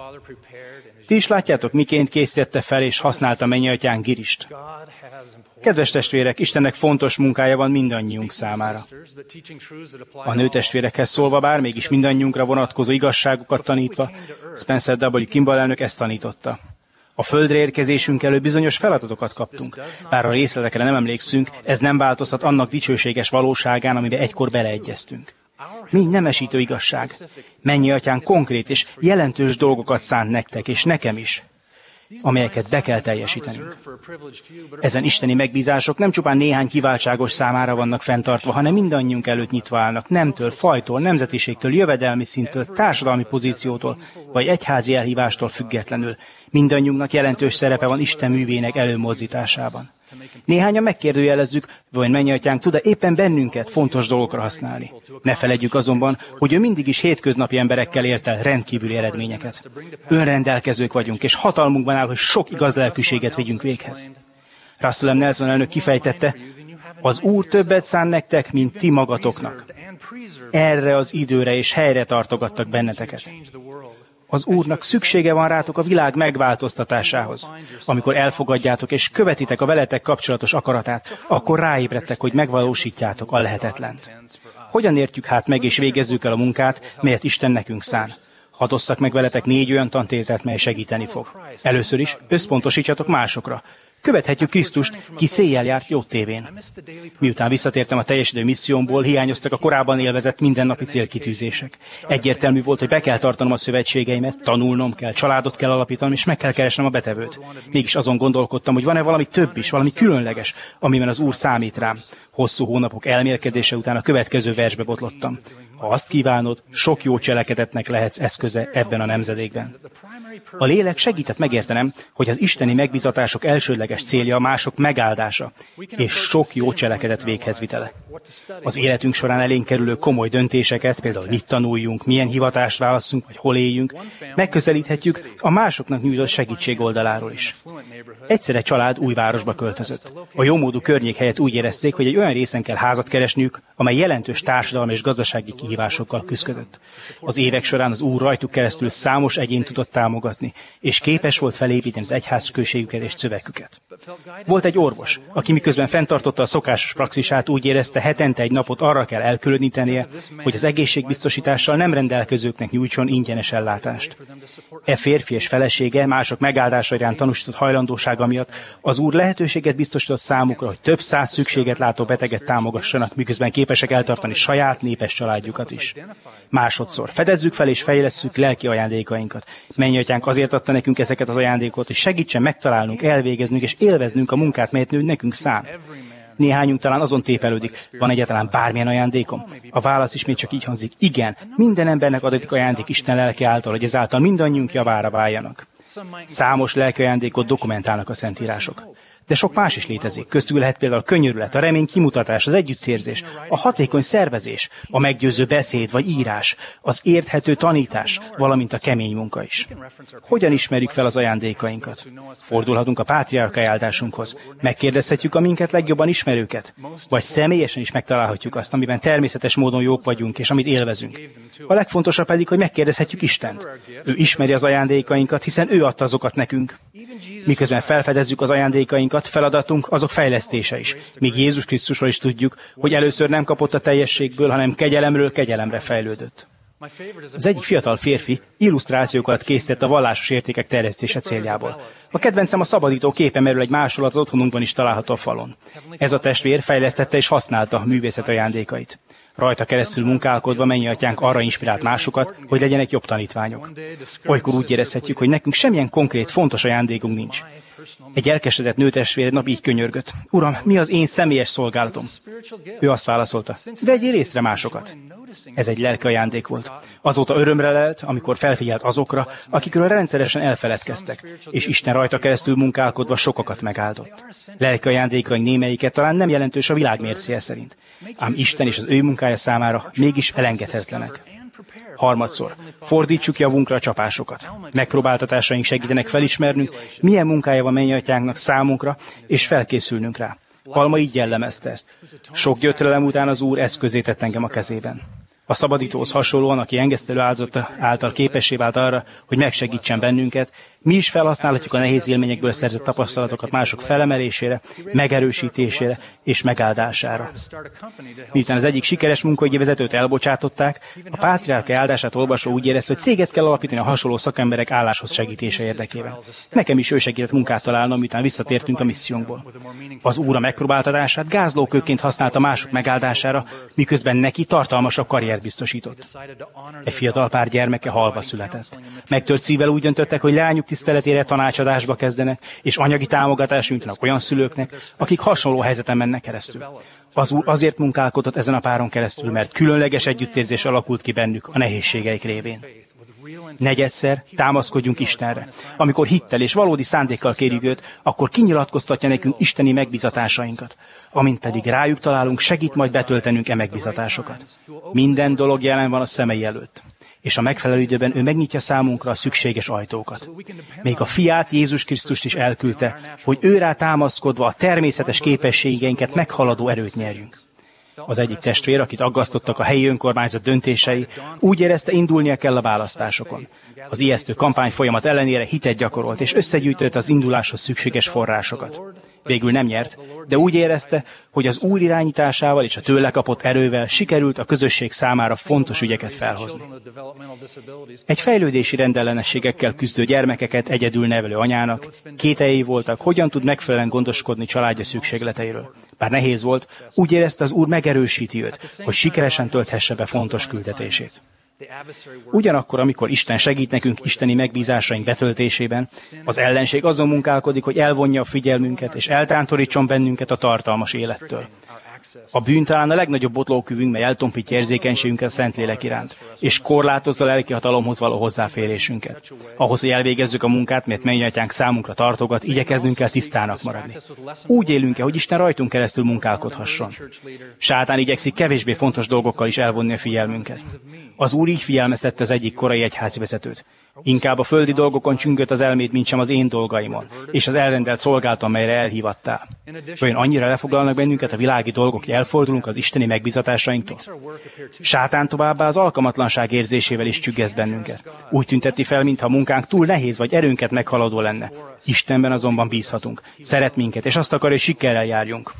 Ti is látjátok, miként készítette fel és használta mennyatyánk Girist. Kedves testvérek, Istennek fontos munkája van mindannyiunk számára. A nőtestvérekhez szólva, bár mégis mindannyiunkra vonatkozó igazságokat tanítva, Spencer W. Kimball elnök ezt tanította. A földre érkezésünk elő bizonyos feladatokat kaptunk. Bár a részletekre nem emlékszünk, ez nem változtat annak dicsőséges valóságán, amiben egykor beleegyeztünk. Mi nemesítő igazság. Mennyi atyán konkrét és jelentős dolgokat szánt nektek, és nekem is. amelyeket be kell teljesítenünk. Ezen isteni megbízások nem csupán néhány kiváltságos számára vannak fenntartva, hanem mindannyiunk előtt nyitva állnak, nemtől, fajtól, nemzetiségtől, jövedelmi szinttől, társadalmi pozíciótól, vagy egyházi elhívástól függetlenül. Mindannyiunknak jelentős szerepe van Isten művének előmozdításában. Néhányan megkérdőjelezzük, vagy Mennyei tud-e éppen bennünket fontos dolgokra használni. Ne feledjük azonban, hogy ő mindig is hétköznapi emberekkel ért el rendkívüli eredményeket. Önrendelkezők vagyunk, és hatalmunkban áll, hogy sok igaz lelkűséget vigyünk véghez. Russell M. Nelson elnök kifejtette, az Úr többet szán nektek, mint ti magatoknak. Erre az időre és helyre tartogattak benneteket. Az Úrnak szüksége van rátok a világ megváltoztatásához. Amikor elfogadjátok és követitek a veletek kapcsolatos akaratát, akkor ráébredtek, hogy megvalósítjátok a lehetetlent. Hogyan értjük hát meg és végezzük el a munkát, melyet Isten nekünk szán? Hadd osszak meg veletek négy olyan tantételt, mely segíteni fog. Először is összpontosítsatok másokra. Követhetjük Krisztust, ki széjjel járt jó tévén. Miután visszatértem a teljes idő missziómból, hiányoztak a korábban élvezett mindennapi célkitűzések. Egyértelmű volt, hogy be kell tartanom a szövetségeimet, tanulnom kell, családot kell alapítanom, és meg kell keresnem a betevőt. Mégis azon gondolkodtam, hogy van-e valami több is, valami különleges, amiben az Úr számít rám. Hosszú hónapok elmélkedése után a következő versbe botlottam. Ha azt kívánod, sok jó cselekedetnek lehetsz eszköze ebben a nemzedékben. A lélek segített megértenem, hogy az isteni megbízatások elsődleges célja a mások megáldása, és sok jó cselekedet véghez vitele. Az életünk során elénk kerülő komoly döntéseket, például mit tanuljunk, milyen hivatást válasszunk, vagy hol éljünk, megközelíthetjük a másoknak nyújtott segítség oldaláról is. Egyszer egy család új városba költözött. A jómódú környék helyett úgy érezték, hogy egy olyan részen kell házat keresniük, amely jelentős társadalmi és gazdasági kihívásokkal küszködött. Az évek során az Úr rajtuk keresztül számos egyént tudott támogatni, és képes volt felépíteni az egyházközségüket és szövegüket. Volt egy orvos, aki miközben fenntartotta a szokásos praxisát, úgy érezte, hetente egy napot arra kell elkülönítenie, hogy az egészségbiztosítással nem rendelkezőknek nyújtson ingyenes ellátást. E férfi és felesége mások megáldása iránt tanúsított hajlandósága miatt az Úr lehetőséget biztosított számukra, hogy több száz szükséget látó beteget támogassanak, miközben képesek eltartani saját népes családjukat is. Másodszor fedezzük fel és fejlesszük lelki ajándékainkat. Mennyei Atyánk azért adta nekünk ezeket az ajándékokat, hogy segítsen megtalálnunk, elvégeznünk és élveznünk a munkát, melyet ő nekünk szán. Néhányunk talán azon tépelődik, van egyáltalán bármilyen ajándékom? A válasz ismét csak így hangzik, igen, minden embernek adatik ajándék Isten lelke által, hogy ezáltal mindannyiunk javára váljanak. Számos lelki ajándékot dokumentálnak a szentírások. De sok más is létezik. Köztük lehet például a könyörület, a remény kimutatás, az együttérzés, a hatékony szervezés, a meggyőző beszéd vagy írás, az érthető tanítás, valamint a kemény munka is. Hogyan ismerjük fel az ajándékainkat? Fordulhatunk a pátriárkai áldásunkhoz. Megkérdezhetjük a minket legjobban ismerőket, vagy személyesen is megtalálhatjuk azt, amiben természetes módon jók vagyunk, és amit élvezünk. A legfontosabb pedig, hogy megkérdezhetjük Istent. Ő ismeri az ajándékainkat, hiszen ő adta azokat nekünk. Miközben felfedezzük az ajándékainkat, feladatunk azok fejlesztése is. Míg Jézus Krisztusról is tudjuk, hogy először nem kapott a teljességből, hanem kegyelemről kegyelemre fejlődött. Az egyik fiatal férfi illusztrációkat készített a vallásos értékek terjesztése céljából. A kedvencem a szabadító képe, merül egy másolat az otthonunkban is található a falon. Ez a testvér fejlesztette és használta a művészet ajándékait. Rajta keresztül munkálkodva Mennyei Atyánk arra inspirált másokat, hogy legyenek jobb tanítványok. Olykor úgy érezhetjük, hogy nekünk semmilyen konkrét, fontos ajándékunk nincs. Egy elkeseredett nőtestvér nap így könyörgött. Uram, mi az én személyes szolgálatom? Ő azt válaszolta, vegyél észre másokat. Ez egy lelki ajándék volt. Azóta örömre lelt, amikor felfigyelt azokra, akikről rendszeresen elfeledkeztek, és Isten rajta keresztül munkálkodva sokakat megáldott. Lelki ajándékaink némelyiket talán nem jelentős a világ mércéje szerint, ám Isten és az ő munkája számára mégis elengedhetetlenek. Harmadszor, fordítsuk javunkra a csapásokat. Megpróbáltatásaink segítenek felismernünk, milyen munkája van Mennyei Atyánknak számunkra, és felkészülnünk rá. Palma így jellemezte ezt. Sok gyötrelem után az Úr eszközé tett engem a kezében. A szabadítóhoz hasonlóan, aki engesztelő áldozata által képessé vált arra, hogy megsegítsen bennünket, mi is felhasználhatjuk a nehéz élményekből szerzett tapasztalatokat mások felemelésére, megerősítésére és megáldására. Miután az egyik sikeres munkaügyi vezetőt elbocsátották, a pátriárkai áldását olvasó úgy érezte, hogy céget kell alapítani a hasonló szakemberek álláshoz segítése érdekében. Nekem is ő segített munkát találnom, miután visszatértünk a missziónkból. Az Úr a megpróbáltatását gázlókőként használta mások megáldására, miközben neki tartalmasabb karriert biztosított. Egy fiatal pár gyermeke halva született. Megtört szívvel úgy döntöttek, hogy leányuk tiszteletére tanácsadásba kezdenek, és anyagi támogatást nyújtanak olyan szülőknek, akik hasonló helyzeten mennek keresztül. Az Úr azért munkálkodott ezen a páron keresztül, mert különleges együttérzés alakult ki bennük a nehézségeik révén. Negyedszer támaszkodjunk Istenre. Amikor hittel és valódi szándékkal kérjük őt, akkor kinyilatkoztatja nekünk isteni megbízatásainkat. Amint pedig rájuk találunk, segít majd betöltenünk e megbízatásokat. Minden dolog jelen van a szemei előtt, és a megfelelő időben ő megnyitja számunkra a szükséges ajtókat. Még a fiát, Jézus Krisztust is elküldte, hogy őrá támaszkodva a természetes képességeinket meghaladó erőt nyerjünk. Az egyik testvér, akit aggasztottak a helyi önkormányzat döntései, úgy érezte, indulnia kell a választásokon. Az ijesztő kampány folyamat ellenére hitet gyakorolt, és összegyűjtötte az induláshoz szükséges forrásokat. Végül nem nyert, de úgy érezte, hogy az Úr irányításával és a tőle kapott erővel sikerült a közösség számára fontos ügyeket felhozni. Egy fejlődési rendellenességekkel küzdő gyermekeket egyedül nevelő anyának kételjei voltak, hogyan tud megfelelően gondoskodni családja szükségleteiről. Bár nehéz volt, úgy érezte, az Úr megerősíti őt, hogy sikeresen tölthesse be fontos küldetését. Ugyanakkor, amikor Isten segít nekünk isteni megbízásaink betöltésében, az ellenség azon munkálkodik, hogy elvonja a figyelmünket, és eltántorítson bennünket a tartalmas élettől. A bűn talán a legnagyobb botlóküvünk, mely eltompítja érzékenységünket a Szentlélek iránt, és korlátozza a lelki hatalomhoz való hozzáférésünket. Ahhoz, hogy elvégezzük a munkát, mert Mennyei számunkra tartogat, igyekeznünk kell tisztának maradni. Úgy élünk-e, hogy Isten rajtunk keresztül munkálkodhasson. Sátán igyekszik kevésbé fontos dolgokkal is elvonni a figyelmünket. Az Úr így figyelmeztette az egyik korai egyházi vezetőt. Inkább a földi dolgokon csüngött az elméd, mint sem az én dolgaimon, és az elrendelt szolgálaton, melyre elhívattál. Olyan annyira lefoglalnak bennünket a világi dolgok, hogy elfordulunk az isteni megbízatásainktól. Sátán továbbá az alkalmatlanság érzésével is csüggeszt bennünket. Úgy tünteti fel, mintha a munkánk túl nehéz vagy erőnket meghaladó lenne. Istenben azonban bízhatunk. Szeret minket, és azt akar, hogy sikerrel járjunk.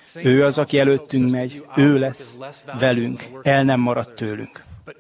Ő az, aki előttünk megy, ő lesz velünk, el nem marad tőlünk.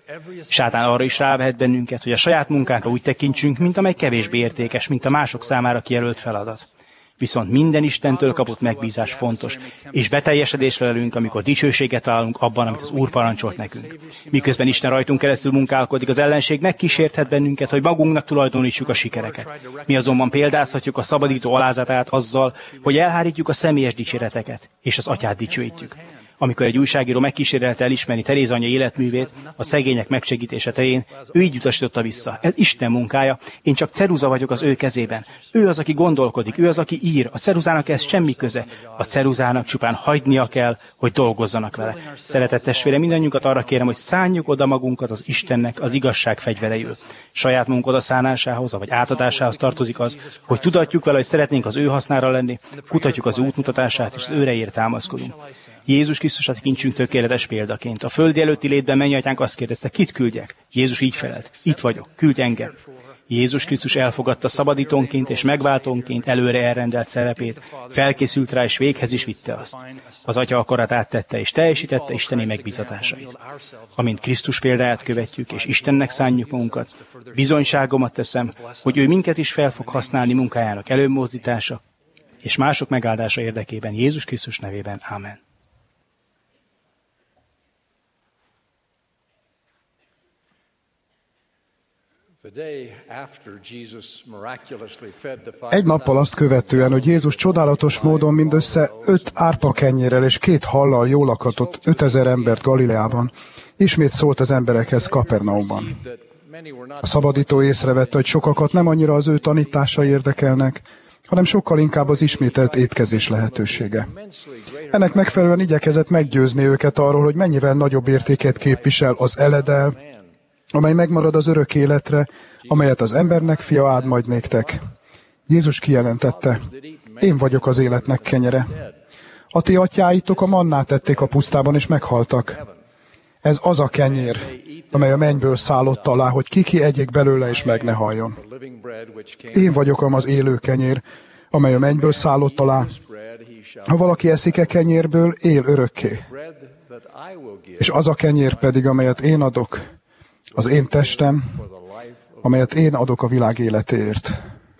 Sátán arra is rávehet bennünket, hogy a saját munkánkra úgy tekintsünk, mint amely kevésbé értékes, mint a mások számára kijelölt feladat. Viszont minden Istentől kapott megbízás fontos, és beteljesedésre lelünk, amikor dicsőséget találunk abban, amit az Úr parancsolt nekünk. Miközben Isten rajtunk keresztül munkálkodik, az ellenség megkísérthet bennünket, hogy magunknak tulajdonítsuk a sikereket. Mi azonban példázhatjuk a szabadító alázatát azzal, hogy elhárítjuk a személyes dicséreteket, és az Atyát dicsőítjük. Amikor egy újságíró megkísérelte elismerni Teréz anyja életművét a szegények megsegítése terén, ő így utasította vissza. Ez Isten munkája, én csak ceruza vagyok az ő kezében. Ő az, aki gondolkodik, ő az, aki ír. A ceruzának ez semmi köze. A ceruzának csupán hagynia kell, hogy dolgozzanak vele. Szeretett testvére, mindannyiunkat arra kérem, hogy szánjuk oda magunkat az Istennek az igazság fegyvereiül. Saját munk odaszánásához, vagy átadásához tartozik az, hogy tudatjuk vele, hogy szeretnénk az ő hasznára lenni, kutatjuk az útmutatását, és az őreért támaszkodunk. Jézus Krisztus a tekintsünk tökéletes példaként. A földi előtti létben Mennyei Atyánk azt kérdezte, kit küldjek? Jézus így felelt, itt vagyok, küldj engem. Jézus Krisztus elfogadta szabadítónként és megváltónként előre elrendelt szerepét, felkészült rá és véghez is vitte azt. Az Atya akaratát tette és teljesítette isteni megbízatásait. Amint Krisztus példáját követjük és Istennek szánjuk magunkat, bizonyságomat teszem, hogy ő minket is fel fog használni munkájának előmozdítása és mások megáldása érdekében Jézus Krisztus nevében. Ámen. Egy nappal azt követően, hogy Jézus csodálatos módon mindössze öt árpa kenyérrel és két hallal jól lakatott ötezer embert Galileában, ismét szólt az emberekhez Kapernaumban. A szabadító észrevette, hogy sokakat nem annyira az ő tanításai érdekelnek, hanem sokkal inkább az ismételt étkezés lehetősége. Ennek megfelelően igyekezett meggyőzni őket arról, hogy mennyivel nagyobb értéket képvisel az eledel, amely megmarad az örök életre, amelyet az embernek fia ad majd néktek. Jézus kijelentette, én vagyok az életnek kenyere. A ti atyáitok a mannát ették a pusztában, és meghaltak. Ez az a kenyér, amely a mennyből szállott alá, hogy ki-ki egyék belőle, és meg ne haljon. Én vagyok az élő kenyér, amely a mennyből szállott alá. Ha valaki eszik-e kenyérből, él örökké. És az a kenyér pedig, amelyet én adok, az én testem, amelyet én adok a világ életéért.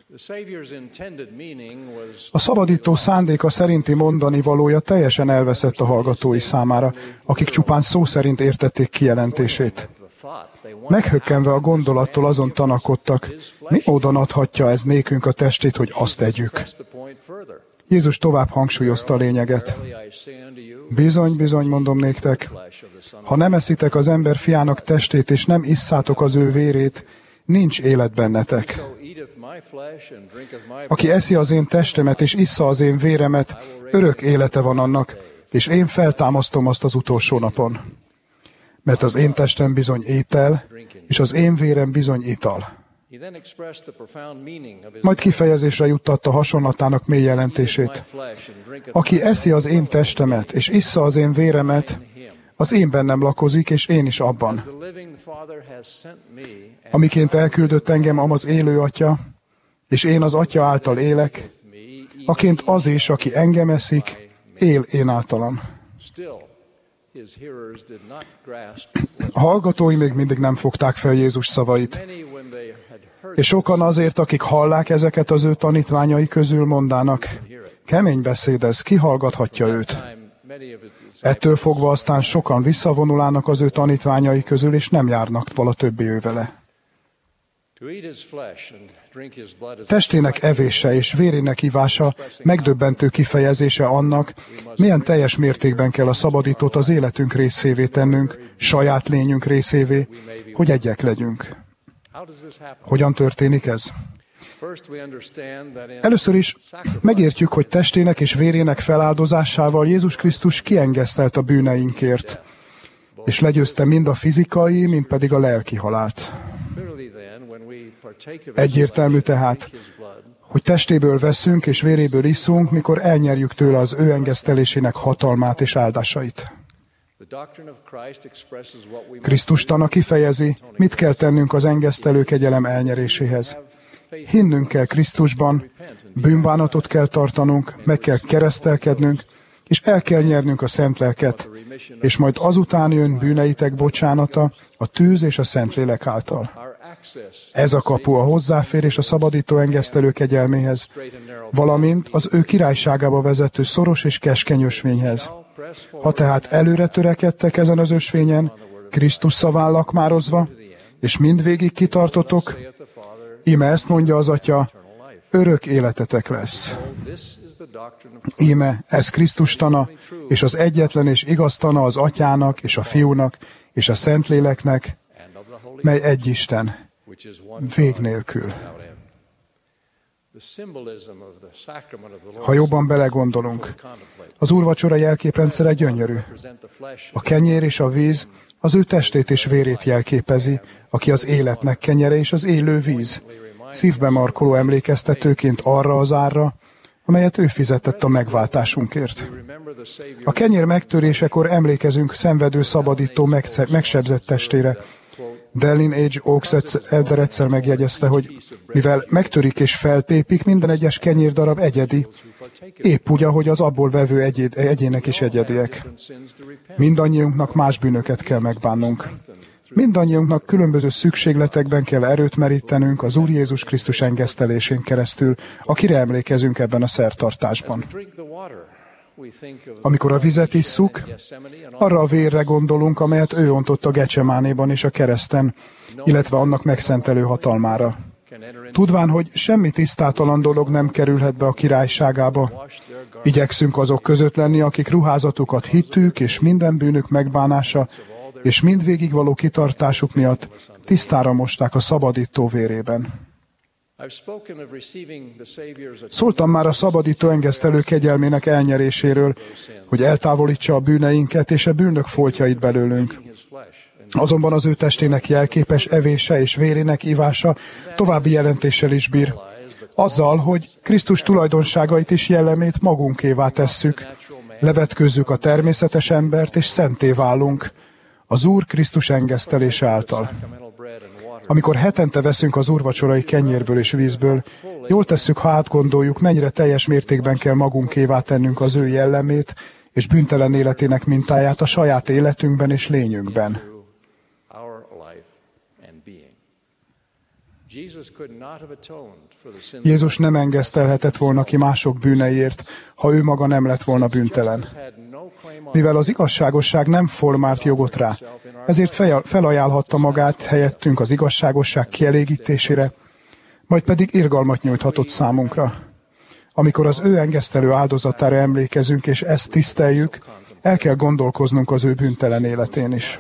A szabadító szándéka szerinti mondani valója teljesen elveszett a hallgatói számára, akik csupán szó szerint értették kijelentését. Meghökkenve a gondolattól azon tanakodtak, mi módon adhatja ez nékünk a testét, hogy azt tegyük. Jézus tovább hangsúlyozta a lényeget. Bizony, bizony, mondom néktek, ha nem eszitek az ember fiának testét, és nem isszátok az ő vérét, nincs élet bennetek. Aki eszi az én testemet, és issza az én véremet, örök élete van annak, és én feltámasztom azt az utolsó napon. Mert az én testem bizony étel, és az én vérem bizony ital. Majd kifejezésre juttatta hasonlatának mély jelentését. Aki eszi az én testemet, és issza az én véremet, az én bennem lakozik, és én is abban. Amiként elküldött engem az élő Atya, és én az Atya által élek, aként az is, aki engem eszik, él én általam. A hallgatói még mindig nem fogták fel Jézus szavait. És sokan azért, akik hallák ezeket az ő tanítványai közül, mondának, kemény beszéd ez, ki hallgathatja őt? Ettől fogva aztán sokan visszavonulának az ő tanítványai közül, és nem járnak vala többé ő vele. Testének evése és vérének ivása megdöbbentő kifejezése annak, milyen teljes mértékben kell a szabadítót az életünk részévé tennünk, saját lényünk részévé, hogy egyek legyünk. Hogyan történik ez? Először is megértjük, hogy testének és vérének feláldozásával Jézus Krisztus kiengesztelt a bűneinkért, és legyőzte mind a fizikai, mind pedig a lelki halált. Egyértelmű tehát, hogy testéből veszünk és véréből iszunk, mikor elnyerjük tőle az ő engesztelésének hatalmát és áldásait. Krisztus tana kifejezi, mit kell tennünk az engesztelő kegyelem elnyeréséhez. Hinnünk kell Krisztusban, bűnbánatot kell tartanunk, meg kell keresztelkednünk, és el kell nyernünk a szent lelket, és majd azután jön bűneitek bocsánata a tűz és a Szentlélek által. Ez a kapu a hozzáférés a szabadító engesztelő kegyelméhez, valamint az ő királyságába vezető szoros és keskeny ösvényhez. Ha tehát előre törekedtek ezen az ösvényen, Krisztus szaván lakmározva, és mindvégig kitartotok, íme ezt mondja az Atya, örök életetek lesz. Íme ez Krisztus tana, és az egyetlen és igaz tana az Atyának, és a Fiúnak, és a Szentléleknek, mely egy Isten, vég nélkül. Ha jobban belegondolunk, az úrvacsora jelképrendszere gyönyörű. A kenyér és a víz az ő testét és vérét jelképezi, aki az életnek kenyere és az élő víz, szívbe markoló emlékeztetőként arra az árra, amelyet ő fizetett a megváltásunkért. A kenyér megtörésekor emlékezünk szenvedő szabadító megsebzett testére. Dallin H. Oaks elder egyszer megjegyezte, hogy mivel megtörik és feltépik, minden egyes kenyérdarab egyedi, épp úgy, ahogy az abból vevő egyéd, egyének is egyediek. Mindannyiunknak más bűnöket kell megbánnunk. Mindannyiunknak különböző szükségletekben kell erőt merítenünk az Úr Jézus Krisztus engesztelésén keresztül, akire emlékezünk ebben a szertartásban. Amikor a vizet isszuk, arra a vérre gondolunk, amelyet ő ontott a Gecsemánéban és a kereszten, illetve annak megszentelő hatalmára. Tudván, hogy semmi tisztátalan dolog nem kerülhet be a királyságába, igyekszünk azok között lenni, akik ruházatukat hittük, és minden bűnük megbánása, és mindvégig való kitartásuk miatt tisztára mosták a szabadító vérében. Szóltam már a szabadító engesztelő kegyelmének elnyeréséről, hogy eltávolítsa a bűneinket és a bűnök foltjait belőlünk. Azonban az ő testének jelképes evése és vérének ivása további jelentéssel is bír. Azzal, hogy Krisztus tulajdonságait és jellemét magunkévá tesszük, levetkőzzük a természetes embert és szenté válunk az Úr Krisztus engesztelése által. Amikor hetente veszünk az úrvacsorai kenyérből és vízből, jól tesszük, ha átgondoljuk, mennyire teljes mértékben kell magunkévá tennünk az ő jellemét és bűntelen életének mintáját a saját életünkben és lényünkben. Jézus nem engesztelhetett volna ki mások bűneiért, ha ő maga nem lett volna bűntelen. Mivel az igazságosság nem formált jogot rá, ezért felajánlhatta magát helyettünk az igazságosság kielégítésére, majd pedig irgalmat nyújthatott számunkra. Amikor az ő engesztelő áldozatára emlékezünk, és ezt tiszteljük, el kell gondolkoznunk az ő bűntelen életén is.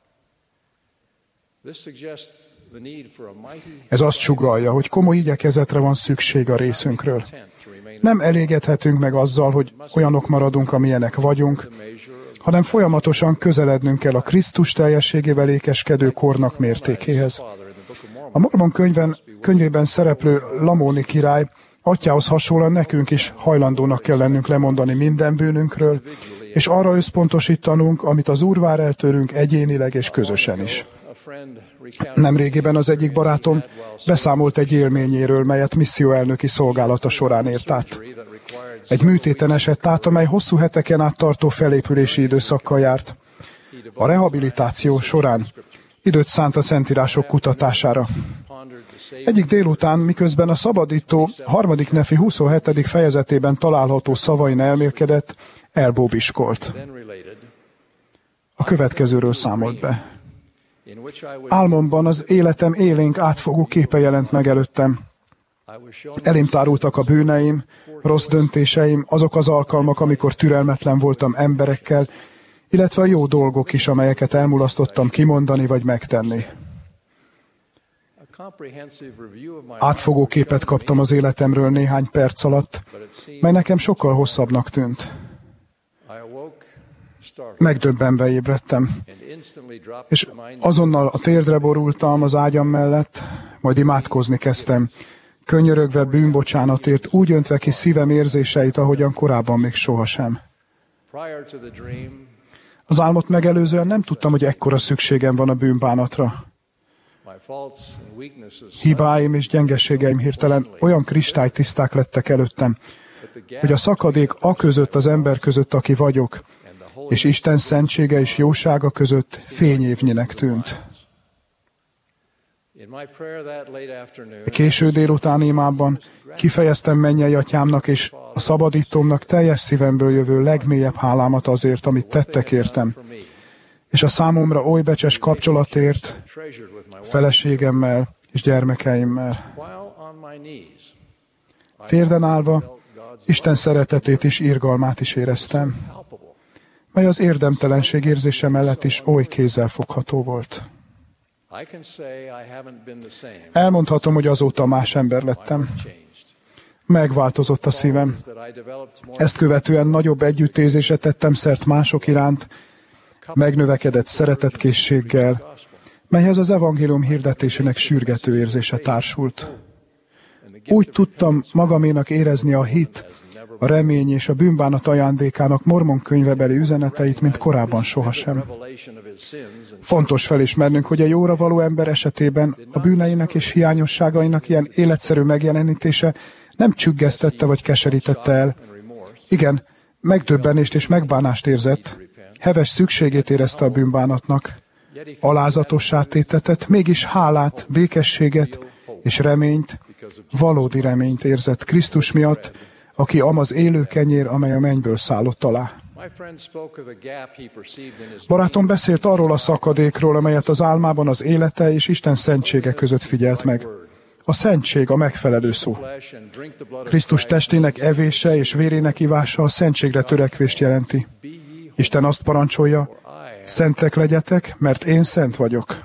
Ez azt sugallja, hogy komoly igyekezetre van szükség a részünkről. Nem elégedhetünk meg azzal, hogy olyanok maradunk, amilyenek vagyunk, hanem folyamatosan közelednünk kell a Krisztus teljességével ékeskedő kornak mértékéhez. A Mormon könyvben, könyvében szereplő Lamóni király atyához hasonlóan nekünk is hajlandónak kell lennünk lemondani minden bűnünkről, és arra összpontosítanunk, amit az Úr vár el tőlünk egyénileg és közösen is. Nemrégiben az egyik barátom beszámolt egy élményéről, melyet misszióelnöki szolgálata során ért át. Egy műtéten esett át, amely hosszú heteken át tartó felépülési időszakkal járt. A rehabilitáció során időt szánt a szentírások kutatására. Egyik délután, miközben a szabadító harmadik nefi huszonhetedik fejezetében található szavain elmélkedett, elbóbiskolt. A következőről számolt be. Álmomban az életem élénk átfogó képe jelent meg előttem. Elém tárultak a bűneim, rossz döntéseim, azok az alkalmak, amikor türelmetlen voltam emberekkel, illetve a jó dolgok is, amelyeket elmulasztottam kimondani vagy megtenni. Átfogó képet kaptam az életemről néhány perc alatt, mely nekem sokkal hosszabbnak tűnt. Megdöbbenve ébredtem, és azonnal a térdre borultam az ágyam mellett, majd imádkozni kezdtem, könyörögve bűnbocsánatért, úgy öntve ki szívem érzéseit, ahogyan korábban még sohasem. Az álmot megelőzően nem tudtam, hogy ekkora szükségem van a bűnbánatra. Hibáim és gyengeségeim hirtelen olyan kristálytiszták lettek előttem, hogy a szakadék a között, az ember között, aki vagyok, és Isten szentsége és jósága között fényévnyinek tűnt. A késő délutáni imában kifejeztem mennyei atyámnak és a szabadítómnak teljes szívemből jövő legmélyebb hálámat azért, amit tettek értem, és a számomra oly becses kapcsolatért, feleségemmel és gyermekeimmel. Térden állva Isten szeretetét és irgalmát is éreztem, mely az érdemtelenség érzése mellett is oly kézzelfogható volt. Elmondhatom, hogy azóta más ember lettem. Megváltozott a szívem. Ezt követően nagyobb együttérzésre tettem szert mások iránt, megnövekedett szeretetkészséggel, melyhez az evangélium hirdetésének sürgető érzése társult. Úgy tudtam magaménak érezni a hit, a remény és a bűnbánat ajándékának Mormon könyvebeli üzeneteit, mint korábban sohasem. Fontos felismernünk, hogy a jóra való ember esetében a bűneinek és hiányosságainak ilyen életszerű megjelenítése nem csüggesztette vagy keserítette el. Igen, megdöbbenést és megbánást érzett, heves szükségét érezte a bűnbánatnak, alázatossá tétetett, mégis hálát, békességet és reményt, valódi reményt érzett Krisztus miatt, aki amaz élő kenyér, amely a mennyből szállott alá. Barátom beszélt arról a szakadékról, amelyet az álmában az élete és Isten szentsége között figyelt meg. A szentség a megfelelő szó. Krisztus testének evése és vérének ivása a szentségre törekvést jelenti. Isten azt parancsolja, szentek legyetek, mert én szent vagyok.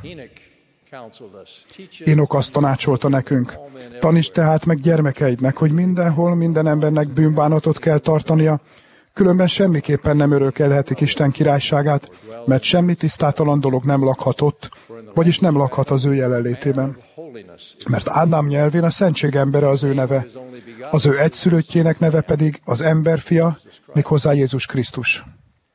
Énok azt tanácsolta nekünk, tanítsd tehát meg gyermekeidnek, hogy mindenhol minden embernek bűnbánatot kell tartania, különben semmiképpen nem örökölhetik Isten királyságát, mert semmi tisztátalan dolog nem lakhatott, vagyis nem lakhat az ő jelenlétében. Mert Ádám nyelvén a szentség embere az ő neve, az ő egyszülöttjének neve pedig az emberfia, méghozzá Jézus Krisztus.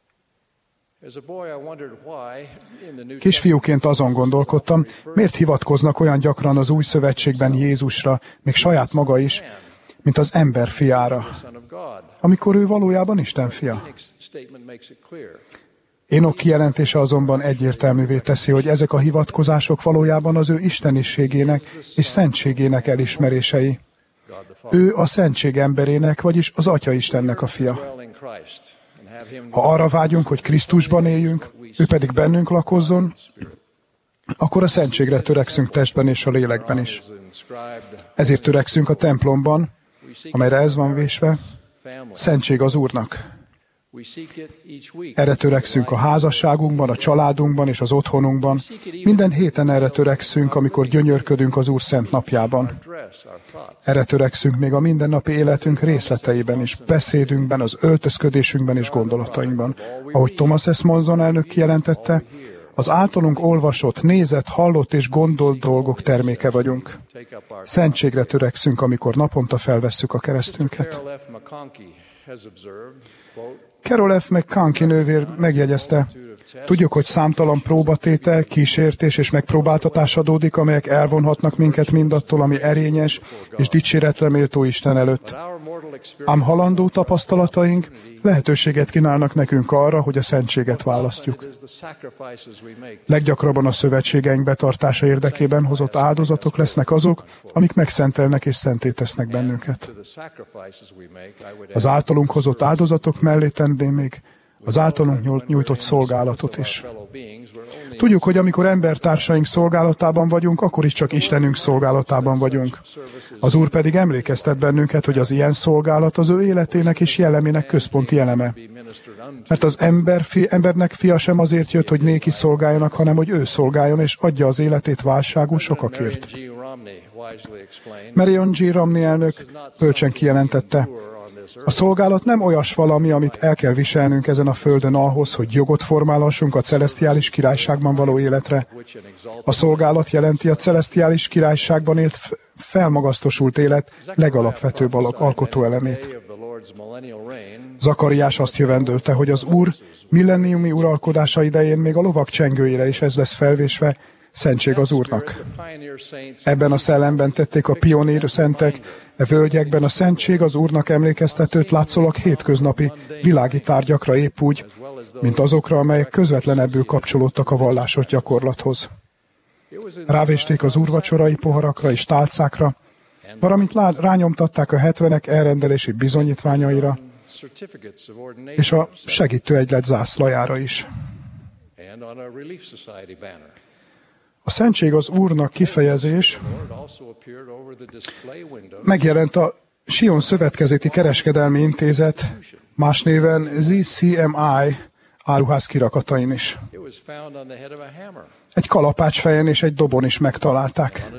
Kisfiúként azon gondolkodtam, miért hivatkoznak olyan gyakran az új szövetségben Jézusra, még saját maga is, mint az ember fiára, amikor ő valójában Isten fia. Énok kijelentése azonban egyértelművé teszi, hogy ezek a hivatkozások valójában az ő isteniségének és szentségének elismerései. Ő a szentség emberének, vagyis az Atya Istennek a fia. Ha arra vágyunk, hogy Krisztusban éljünk, ő pedig bennünk lakozzon, akkor a szentségre törekszünk testben és a lélekben is. Ezért törekszünk a templomban, amelyre ez van vésve, szentség az Úrnak. Erre törekszünk a házasságunkban, a családunkban és az otthonunkban. Minden héten erre törekszünk, amikor gyönyörködünk az Úr szent napjában. Erre törekszünk még a mindennapi életünk részleteiben is, beszédünkben, az öltözködésünkben és gondolatainkban. Ahogy Thomas S. Monson elnök kijelentette, az általunk olvasott, nézett, hallott és gondolt dolgok terméke vagyunk. Szentségre törekszünk, amikor naponta felvesszük a keresztünket. Carol F. McConkie nővér megjegyezte, tudjuk, hogy számtalan próbatétel, kísértés és megpróbáltatás adódik, amelyek elvonhatnak minket mindattól, ami erényes és dicséretre méltó Isten előtt. Ám halandó tapasztalataink lehetőséget kínálnak nekünk arra, hogy a szentséget választjuk. Leggyakrabban a szövetségeink betartása érdekében hozott áldozatok lesznek azok, amik megszentelnek és szenté tesznek bennünket. Az általunk hozott áldozatok mellé tenném még az általunk nyújtott szolgálatot is. Tudjuk, hogy amikor embertársaink szolgálatában vagyunk, akkor is csak Istenünk szolgálatában vagyunk. Az Úr pedig emlékeztet bennünket, hogy az ilyen szolgálat az ő életének és jellemének központi eleme. Mert az ember, fi, embernek fia sem azért jött, hogy néki szolgáljanak, hanem hogy ő szolgáljon és adja az életét válságú sokakért. Marion G. Romney elnök bölcsen kijelentette, a szolgálat nem olyas valami, amit el kell viselnünk ezen a földön ahhoz, hogy jogot formálhassunk a celesztiális királyságban való életre. A szolgálat jelenti a celesztiális királyságban élt felmagasztosult élet legalapvetőbb alkotóelemét. Zakariás azt jövendölte, hogy az Úr millenniumi uralkodása idején még a lovak csengőjére is ez lesz felvésve, szentség az Úrnak. Ebben a szellemben tették a pionír szentek, e völgyekben a szentség az Úrnak emlékeztetőt látszólag hétköznapi, világi tárgyakra épp úgy, mint azokra, amelyek közvetlenebbül kapcsolódtak a vallásos gyakorlathoz. Rávésték az úrvacsorai poharakra és tálcákra, valamint rányomtatták a hetvenek elrendelési bizonyítványaira, és a segítőegylet zászlajára is. A szentség az Úrnak kifejezés megjelent a Sion Szövetkezeti Kereskedelmi Intézet, más néven Z C M I áruház kirakatain is. Egy kalapács fejen és egy dobon is megtalálták.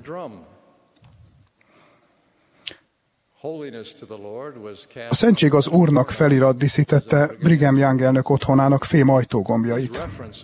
A szentség az Úrnak felirat díszítette Brigham Young elnök otthonának fém ajtógombjait.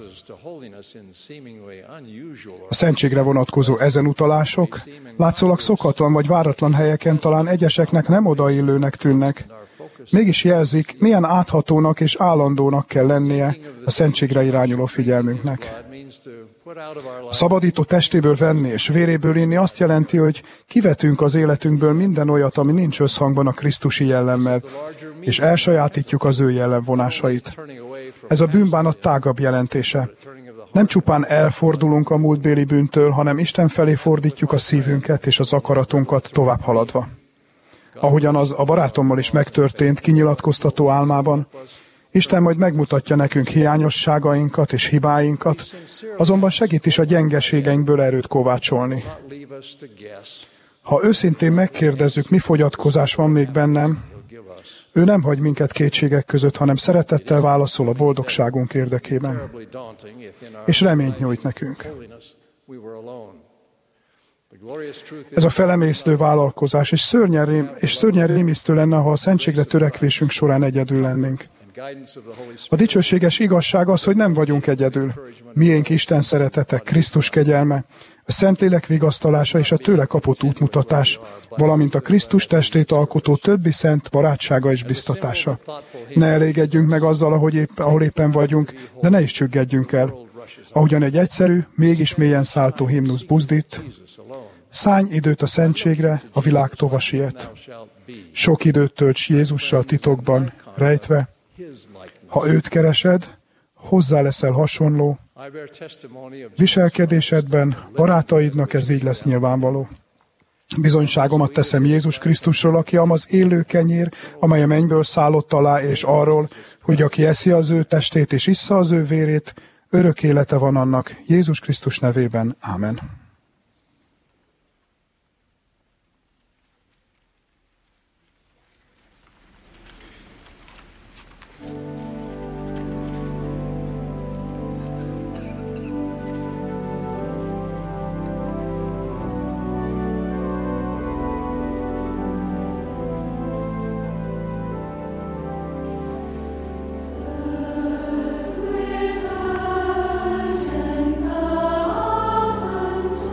A szentségre vonatkozó ezen utalások látszólag szokatlan vagy váratlan helyeken talán egyeseknek nem odaillőnek tűnnek, mégis jelzik, milyen áthatónak és állandónak kell lennie a szentségre irányuló figyelmünknek. A szabadító testéből venni és véréből inni azt jelenti, hogy kivetünk az életünkből minden olyat, ami nincs összhangban a krisztusi jellemmel, és elsajátítjuk az ő jellemvonásait. Ez a bűnbánat tágabb jelentése. Nem csupán elfordulunk a múltbéli bűntől, hanem Isten felé fordítjuk a szívünket és az akaratunkat tovább haladva. Ahogyan az a barátommal is megtörtént kinyilatkoztató álmában, Isten majd megmutatja nekünk hiányosságainkat és hibáinkat, azonban segít is a gyengeségeinkből erőt kovácsolni. Ha őszintén megkérdezzük, mi fogyatkozás van még bennem, ő nem hagy minket kétségek között, hanem szeretettel válaszol a boldogságunk érdekében. És reményt nyújt nekünk. Ez a felemésztő vállalkozás, és szörnyen, és szörnyen rémisztő lenne, ha a szentségre törekvésünk során egyedül lennénk. A dicsőséges igazság az, hogy nem vagyunk egyedül. Miénk Isten szeretete, Krisztus kegyelme, a Szentlélek vigasztalása és a tőle kapott útmutatás, valamint a Krisztus testét alkotó többi szent barátsága és biztatása. Ne elégedjünk meg azzal, ahogy épp, ahol éppen vagyunk, de ne is csüggedjünk el. Ahogyan egy egyszerű, mégis mélyen szálltó himnusz buzdít, szállj időt a szentségre, a világ tova siet. Sok időt tölts Jézussal titokban, rejtve. Ha őt keresed, hozzá leszel hasonló, viselkedésedben barátaidnak ez így lesz nyilvánvaló. Bizonyságomat teszem Jézus Krisztusról, aki az élő kenyér, amely a mennyből szállott alá, és arról, hogy aki eszi az ő testét és issza az ő vérét, örök élete van annak. Jézus Krisztus nevében. Ámen. With us and us and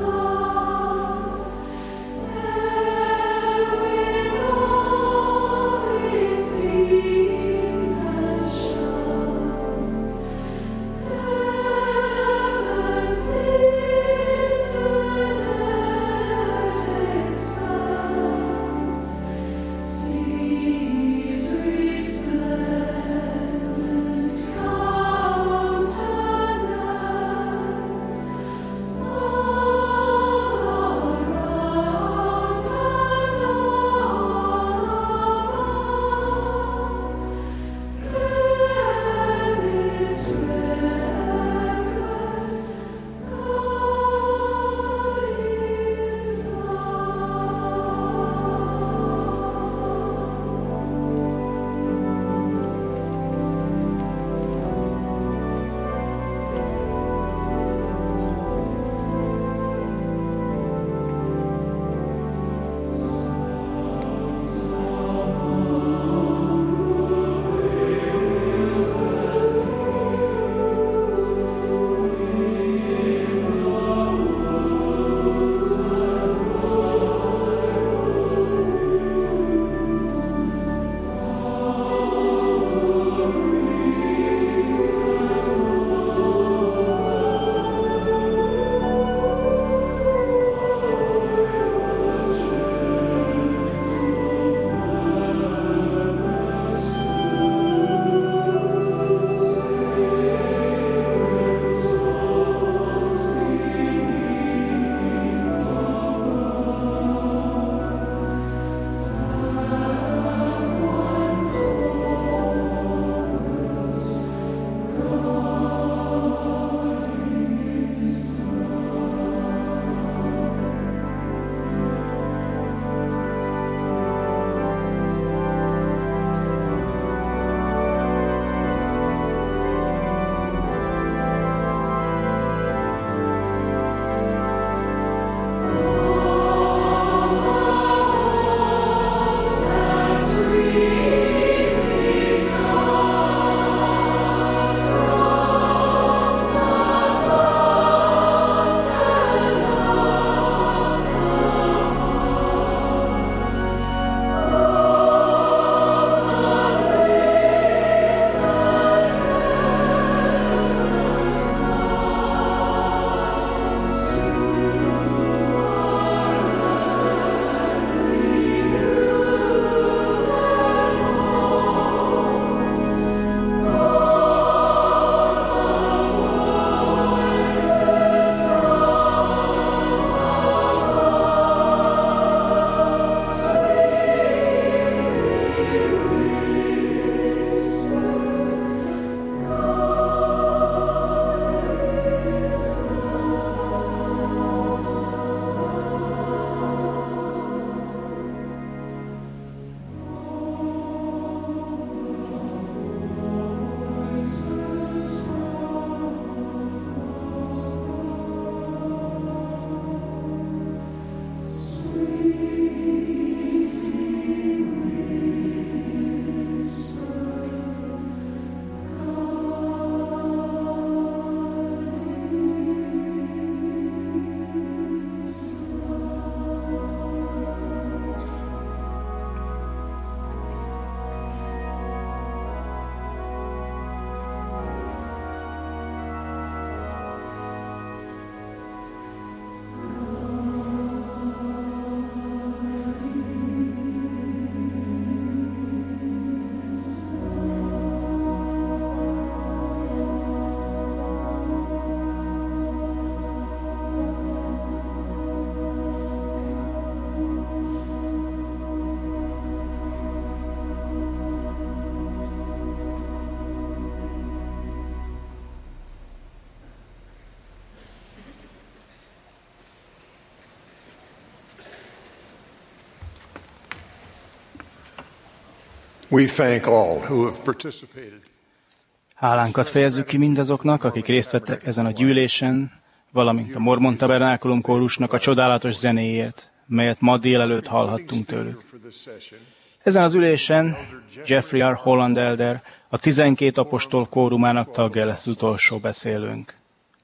We thank all who have participated. Hálánkat fejezzük ki mindazoknak, akik részt vettek ezen a gyűlésen, valamint a Mormon Tabernákulum kórusnak a csodálatos zenéért, melyet ma délelőtt hallhattunk tőlük. Ezen az ülésen Jeffrey R. Holland Elder, a tizenkét apostol kórumának tagja lesz utolsó beszélőnk.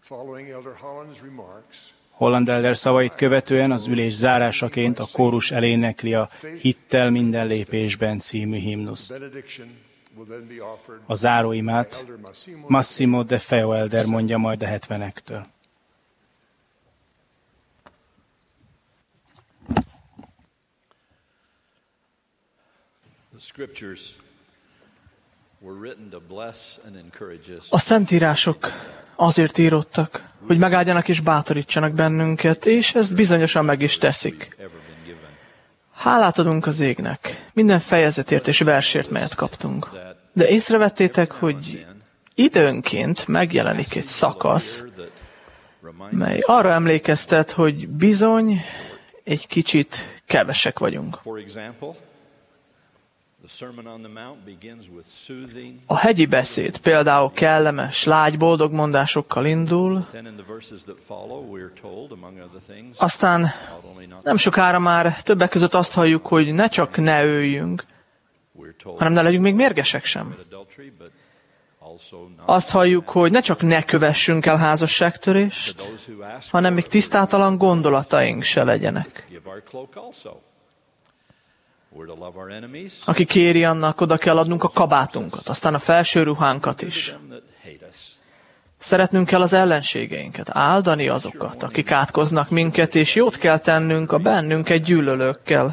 Holland Elder szavait követően az ülés zárásaként a kórus elénekli a Hittel minden lépésben című himnuszt. A záróimát Massimo De Feo Elder mondja majd a hetvenektől. A Szentírások azért írottak, hogy megáldjanak és bátorítsanak bennünket, és ezt bizonyosan meg is teszik. Hálát adunk az égnek minden fejezetért és versért, melyet kaptunk. De észrevettétek, hogy időnként megjelenik egy szakasz, mely arra emlékeztet, hogy bizony egy kicsit kevesek vagyunk. A hegyi beszéd például kellemes, lágy, boldog mondásokkal indul, aztán nem sokára már többek között azt halljuk, hogy ne csak ne öljünk, hanem ne legyünk még mérgesek sem. Azt halljuk, hogy ne csak ne kövessünk el házasságtörést, hanem még tisztátalan gondolataink se legyenek. Aki kéri, annak oda kell adnunk a kabátunkat, aztán a felső ruhánkat is. Szeretnünk kell az ellenségeinket, áldani azokat, akik átkoznak minket, és jót kell tennünk a bennünket gyűlölőkkel.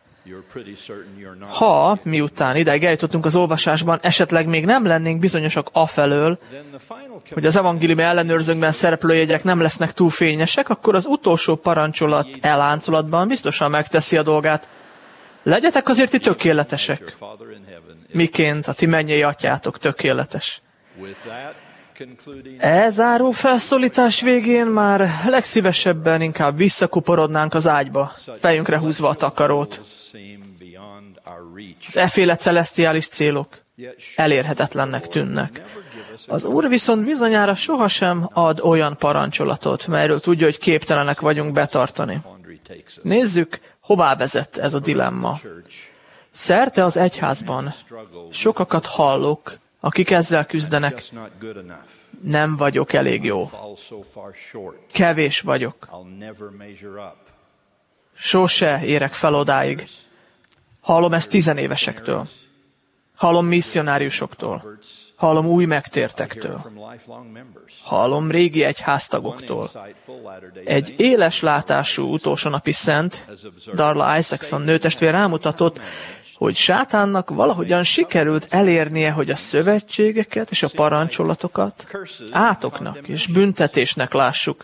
Ha, miután ideig eljutottunk az olvasásban, esetleg még nem lennénk bizonyosak afelől, hogy az evangéliumi ellenőrzőnkben szereplő jegyek nem lesznek túl fényesek, akkor az utolsó parancsolat eláncolatban biztosan megteszi a dolgát. Legyetek azért ti tökéletesek, miként a ti mennyei atyátok tökéletes. E záró felszólítás végén már legszívesebben inkább visszakuporodnánk az ágyba, fejünkre húzva a takarót. Az efféle celesztiális célok elérhetetlennek tűnnek. Az Úr viszont bizonyára sohasem ad olyan parancsolatot, melyről tudja, hogy képtelenek vagyunk betartani. Nézzük, hová vezet ez a dilemma. Szerte az egyházban sokakat hallok, akik ezzel küzdenek. Nem vagyok elég jó. Kevés vagyok. Sose érek fel odáig. Hallom ezt tizenévesektől. Hallom misszionáriusoktól. Hallom új megtértektől. Hallom régi egyháztagoktól. Egy éles látású utolsó napi szent, Darla Isaacson nőtestvér rámutatott, hogy sátánnak valahogyan sikerült elérnie, hogy a szövetségeket és a parancsolatokat átoknak és büntetésnek lássuk.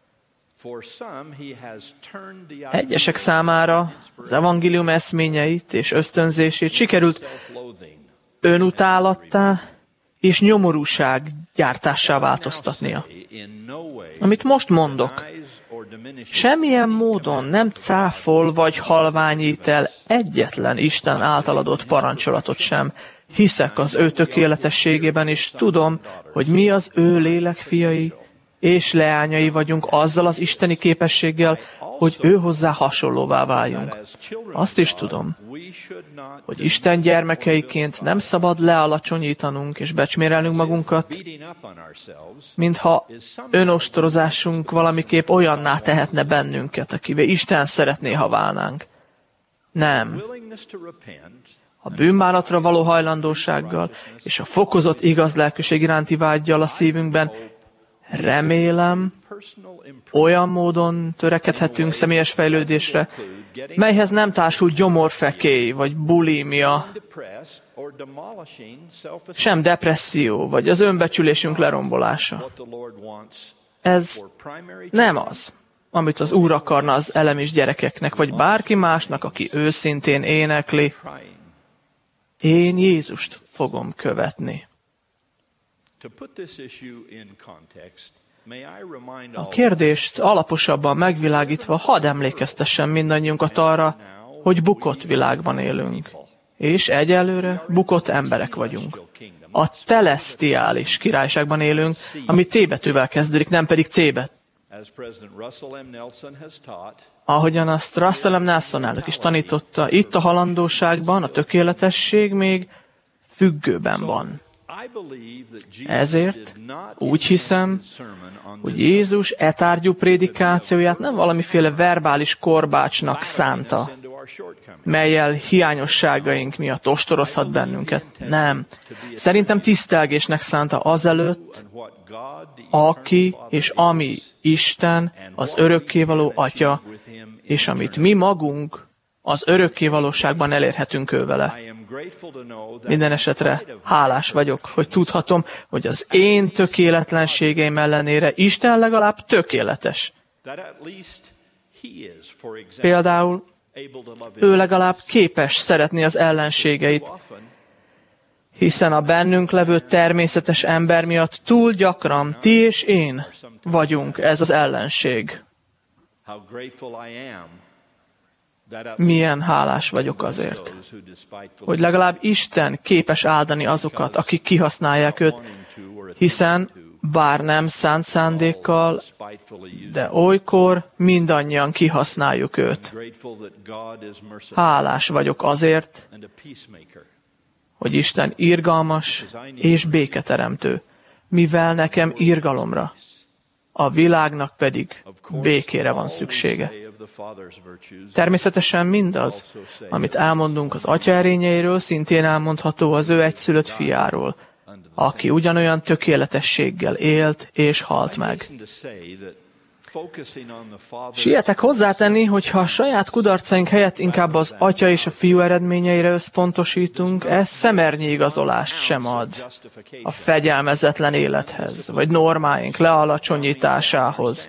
Egyesek számára az evangélium eszményeit és ösztönzését sikerült önutálattá és nyomorúság gyártássá változtatnia. Amit most mondok, semmilyen módon nem cáfol vagy halványít el egyetlen Isten által adott parancsolatot sem. Hiszek az ő tökéletességében, és tudom, hogy mi az ő lélek fiai és leányai vagyunk azzal az isteni képességgel, hogy ő hozzá hasonlóvá váljunk. Azt is tudom, hogy Isten gyermekeiként nem szabad lealacsonyítanunk és becsmérelnünk magunkat, mintha önostorozásunk valamiképp olyanná tehetne bennünket, akivé Isten szeretné, ha válnánk. Nem. A bűnbánatra való hajlandósággal és a fokozott igaz lelkűség iránti vággyal a szívünkben remélem, olyan módon törekedhetünk személyes fejlődésre, melyhez nem társul gyomorfekély, vagy bulímia, sem depresszió, vagy az önbecsülésünk lerombolása. Ez nem az, amit az Úr akarna az elemis gyerekeknek, vagy bárki másnak, aki őszintén énekli. Én Jézust fogom követni. A kérdést alaposabban megvilágítva, hadd emlékeztessen mindannyiunkat arra, hogy bukott világban élünk. és egyelőre bukott emberek vagyunk. A telesztiális királyságban élünk, ami T betűvel kezdődik, nem pedig C bet. Ahogyan azt Russell M. Nelson elnök is tanította, itt a halandóságban a tökéletesség még függőben van. Ezért úgy hiszem, hogy Jézus e tárgyú prédikációját nem valamiféle verbális korbácsnak szánta, mellyel hiányosságaink miatt ostorozhat bennünket. Nem. Szerintem tisztelgésnek szánta azelőtt, aki és ami Isten, az örökkévaló Atya, és amit mi magunk az örökkévalóságban elérhetünk ő vele. Minden esetre hálás vagyok, hogy tudhatom, hogy az én tökéletlenségeim ellenére Isten legalább tökéletes. Például ő legalább képes szeretni az ellenségeit, hiszen a bennünk levő természetes ember miatt túl gyakran ti és én vagyunk ez az ellenség. Milyen hálás vagyok azért, hogy legalább Isten képes áldani azokat, akik kihasználják őt, hiszen bár nem szánt szándékkal, de olykor mindannyian kihasználjuk őt. Hálás vagyok azért, hogy Isten irgalmas és béketeremtő, mivel nekem irgalomra, a világnak pedig békére van szüksége. Természetesen mindaz, amit elmondunk az Atya erényeiről, szintén elmondható az ő egyszülött fiáról, aki ugyanolyan tökéletességgel élt és halt meg. Sietek hozzátenni, hogy ha a saját kudarcaink helyett inkább az Atya és a Fiú eredményeire összpontosítunk, ez szemernyi igazolást sem ad a fegyelmezetlen élethez, vagy normáink lealacsonyításához.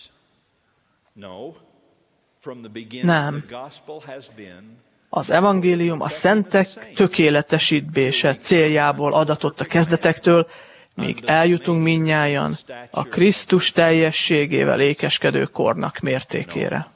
Nem. Az evangélium a szentek tökéletesítése céljából adatott a kezdetektől, míg eljutunk mindnyájan a Krisztus teljességével ékeskedő kornak mértékére.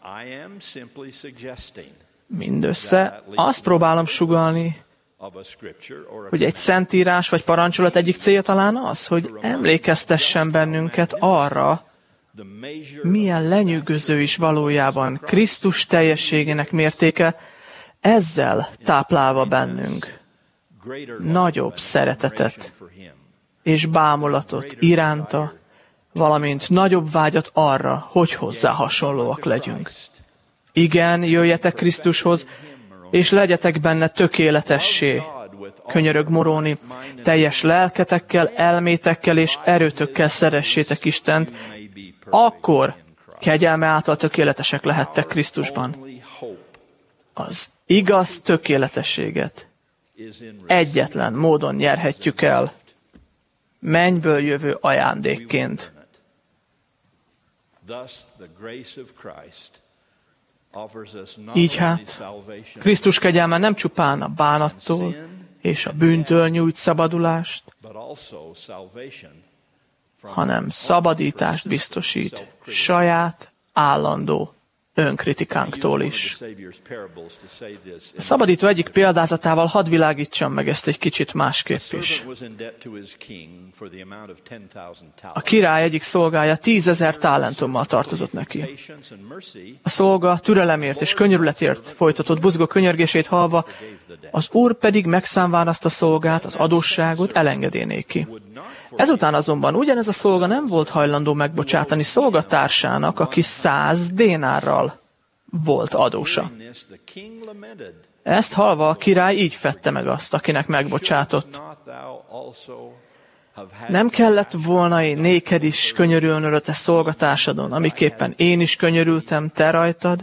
Mindössze azt próbálom sugallni, hogy egy szentírás vagy parancsolat egyik célja talán az, hogy emlékeztessen bennünket arra, milyen lenyűgöző is valójában Krisztus teljességének mértéke, ezzel táplálva bennünk nagyobb szeretetet és bámulatot iránta, valamint nagyobb vágyat arra, hogy hozzá hasonlóak legyünk. Igen, jöjjetek Krisztushoz, és legyetek benne tökéletessé, könyörög Moróni, teljes lelketekkel, elmétekkel és erőtökkel szeressétek Istent, akkor kegyelme által tökéletesek lehettek Krisztusban. Az igaz tökéletességet egyetlen módon nyerhetjük el, mennyből jövő ajándékként. Így hát, Krisztus kegyelme nem csupán a bánattól és a bűntől nyújt szabadulást, hanem szabadítást biztosít saját állandó önkritikánktól is. A szabadító egyik példázatával hadd világítsam meg ezt egy kicsit másképp is. A király egyik szolgája tízezer talentummal tartozott neki. A szolga türelemért és könyörületért folytatott buzgó könyörgését hallva, az úr pedig megszámván azt a szolgát, az adósságot elengedé néki. Ezután azonban ugyanez a szolga nem volt hajlandó megbocsátani szolgatársának, aki száz dénárral volt adósa. Ezt hallva a király így fette meg azt, akinek megbocsátott. Nem kellett volna én néked is könyörülnöd a te szolgatársadon, amiképpen én is könyörültem te rajtad?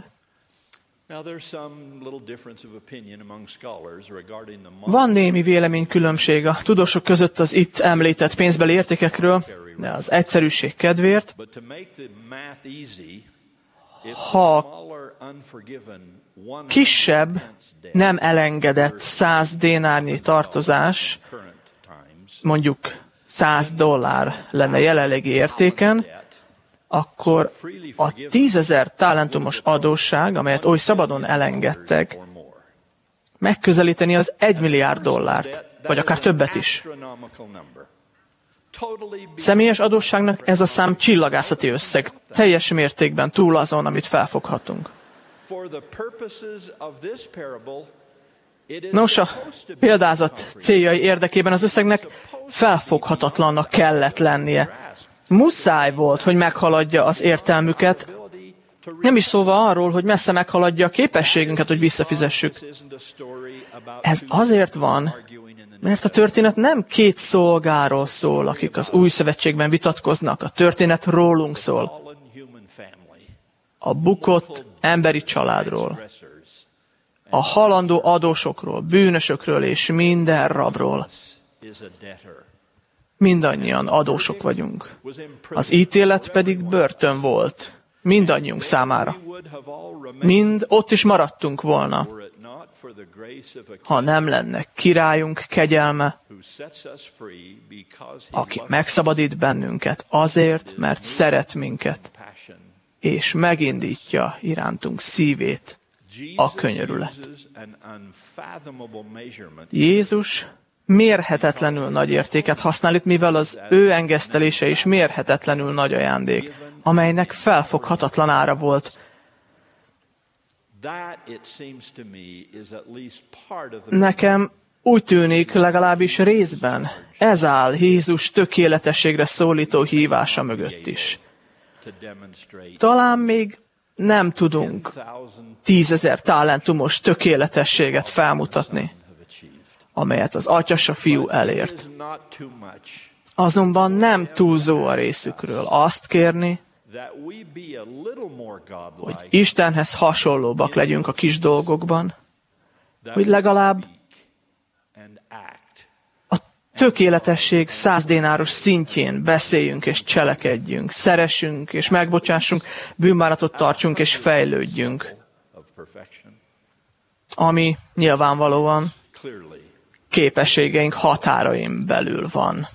Van némi véleménykülönbség a tudósok között az itt említett pénzbeli értékekről, de az egyszerűség kedvéért, ha kisebb, nem elengedett száz dénárnyi tartozás, mondjuk száz dollár lenne jelenlegi értéken, akkor a tízezer talentumos adósság, amelyet oly szabadon elengedtek, megközelíteni az egy milliárd dollárt, vagy akár többet is. Személyes adósságnak ez a szám csillagászati összeg, teljes mértékben túl azon, amit felfoghatunk. Nos, a példázat céljai érdekében az összegnek felfoghatatlannak kellett lennie. Muszáj volt, hogy meghaladja az értelmüket, nem is szólva arról, hogy messze meghaladja a képességünket, hogy visszafizessük. Ez azért van, mert a történet nem két szolgáról szól, akik az új szövetségben vitatkoznak. A történet rólunk szól. A bukott emberi családról. A halandó adósokról, bűnösökről és minden rabról. Mindannyian adósok vagyunk. Az ítélet pedig börtön volt. Mindannyiunk számára. Mind ott is maradtunk volna, ha nem lenne királyunk kegyelme, aki megszabadít bennünket azért, mert szeret minket, és megindítja irántunk szívét a könyörület. Jézus mérhetetlenül nagy értéket használ itt, mivel az ő engesztelése is mérhetetlenül nagy ajándék, amelynek felfoghatatlan ára volt. Nekem úgy tűnik, legalábbis részben, ez áll Jézus tökéletességre szólító hívása mögött is. Talán még nem tudunk tízezer talentumos tökéletességet felmutatni, amelyet az Atya Fiú elért. Azonban nem túlzó a részükről azt kérni, hogy Istenhez hasonlóbbak legyünk a kis dolgokban, hogy legalább a tökéletesség száz dénáros szintjén beszéljünk és cselekedjünk, szeressünk és megbocsássunk, bűnbánatot tartsunk és fejlődjünk, ami nyilvánvalóan képességeink határain belül van.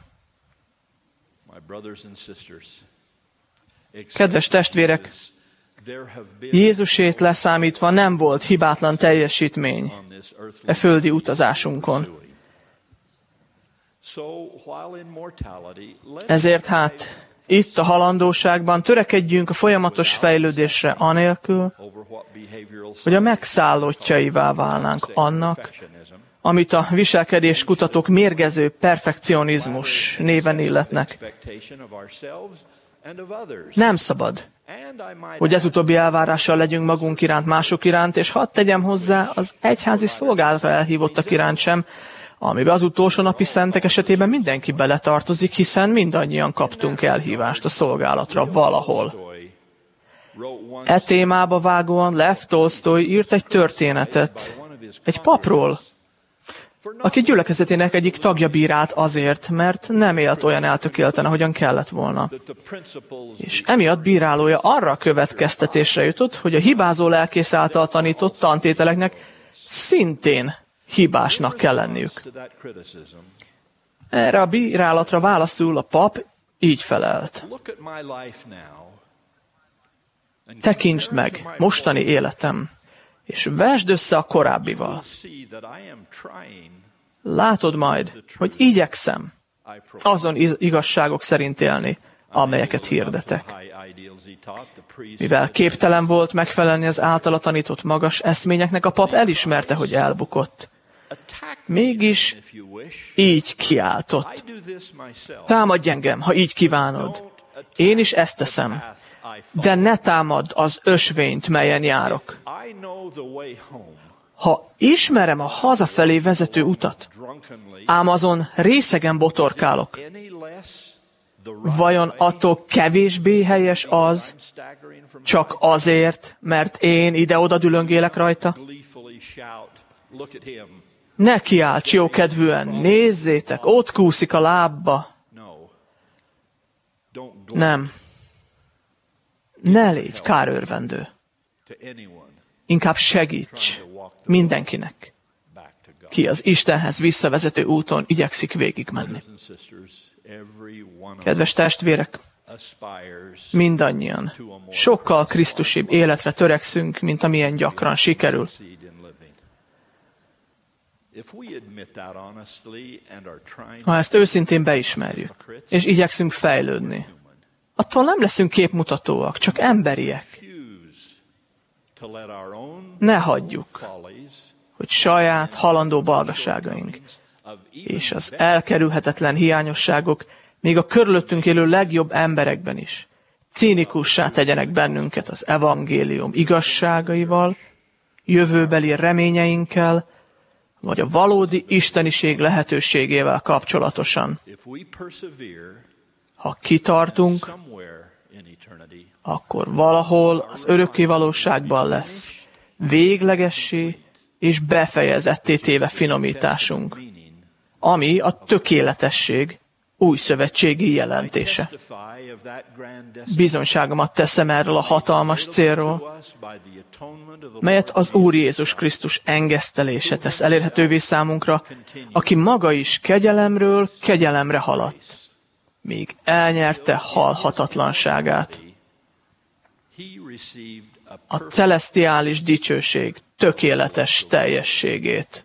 Kedves testvérek, Jézusét leszámítva nem volt hibátlan teljesítmény e földi utazásunkon. Ezért hát itt a halandóságban törekedjünk a folyamatos fejlődésre anélkül, hogy a megszállottjaivá válnánk annak, amit a viselkedéskutatók mérgező perfekcionizmus néven illetnek. Nem szabad, hogy ez utóbbi elvárással legyünk magunk iránt, mások iránt, és hadd tegyem hozzá az egyházi szolgálatra elhívottak iránt sem, amiben az utolsó napi szentek esetében mindenki beletartozik, hiszen mindannyian kaptunk elhívást a szolgálatra valahol. E témába vágóan Lev Tolsztoj írt egy történetet egy papról, aki gyülekezetének egyik tagja bírált azért, mert nem élt olyan eltökélten, ahogyan kellett volna. És emiatt bírálója arra a következtetésre jutott, hogy a hibázó lelkész által tanított tantételeknek szintén hibásnak kell lenniük. Erre a bírálatra válaszul a pap így felelt. Tekintsd meg mostani életem, és vesd össze a korábbival. Látod majd, hogy igyekszem azon igazságok szerint élni, amelyeket hirdetek. Mivel képtelen volt megfelelni az általa tanított magas eszményeknek, a pap elismerte, hogy elbukott. Mégis így kiáltott. Támadj engem, ha így kívánod. Én is ezt teszem. De ne támadd az ösvényt, melyen járok. Ha ismerem a hazafelé vezető utat, ám azon részegen botorkálok, vajon attól kevésbé helyes az, csak azért, mert én ide-oda dülöngélek rajta? Ne kiálts jókedvűen, nézzétek, ott kúszik a lábba. Nem. Ne légy kárőrvendő. Inkább segíts mindenkinek, ki az Istenhez visszavezető úton igyekszik végigmenni. Kedves testvérek, mindannyian sokkal krisztusibb életre törekszünk, mint amilyen gyakran sikerül. Ha ezt őszintén beismerjük, és igyekszünk fejlődni, attól nem leszünk képmutatóak, csak emberiek. Ne hagyjuk, hogy saját halandó balgaságaink és az elkerülhetetlen hiányosságok még a körülöttünk élő legjobb emberekben is cínikussá tegyenek bennünket az evangélium igazságaival, jövőbeli reményeinkkel, vagy a valódi isteniség lehetőségével kapcsolatosan. Ha kitartunk, akkor valahol az örökké valóságban lesz véglegessé és befejezetté téve finomításunk, ami a tökéletesség új szövetségi jelentése. Bizonyságomat teszem erről a hatalmas célról, melyet az Úr Jézus Krisztus engesztelése tesz elérhetővé számunkra, aki maga is kegyelemről kegyelemre haladt, míg elnyerte halhatatlanságát. A celesztiális dicsőség tökéletes teljességét.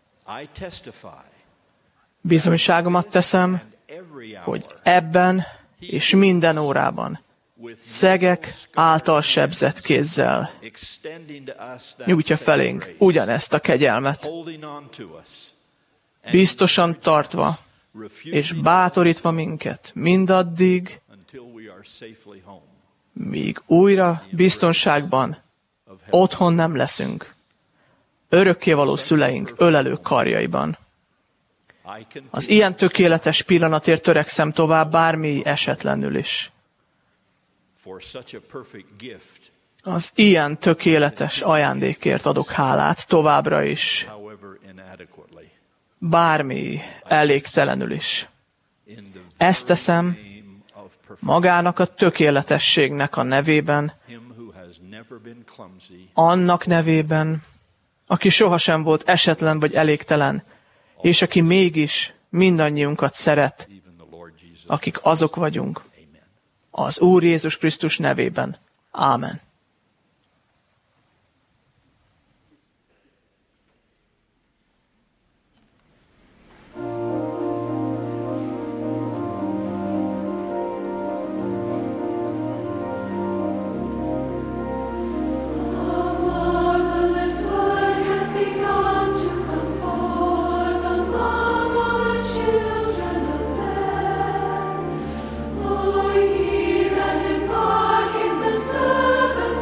Bizonyságomat teszem, hogy ebben és minden órában szegek által sebzett kézzel nyújtja felénk ugyanezt a kegyelmet, biztosan tartva és bátorítva minket mindaddig, míg újra biztonságban otthon nem leszünk, örökkévaló szüleink ölelő karjaiban. Az ilyen tökéletes pillanatért törekszem tovább, bármi esetlenül is. Az ilyen tökéletes ajándékért adok hálát továbbra is, bármi elégtelenül is. Ezt teszem magának a tökéletességnek a nevében, annak nevében, aki sohasem volt esetlen vagy elégtelen, és aki mégis mindannyiunkat szeret, akik azok vagyunk, az Úr Jézus Krisztus nevében. Ámen. Service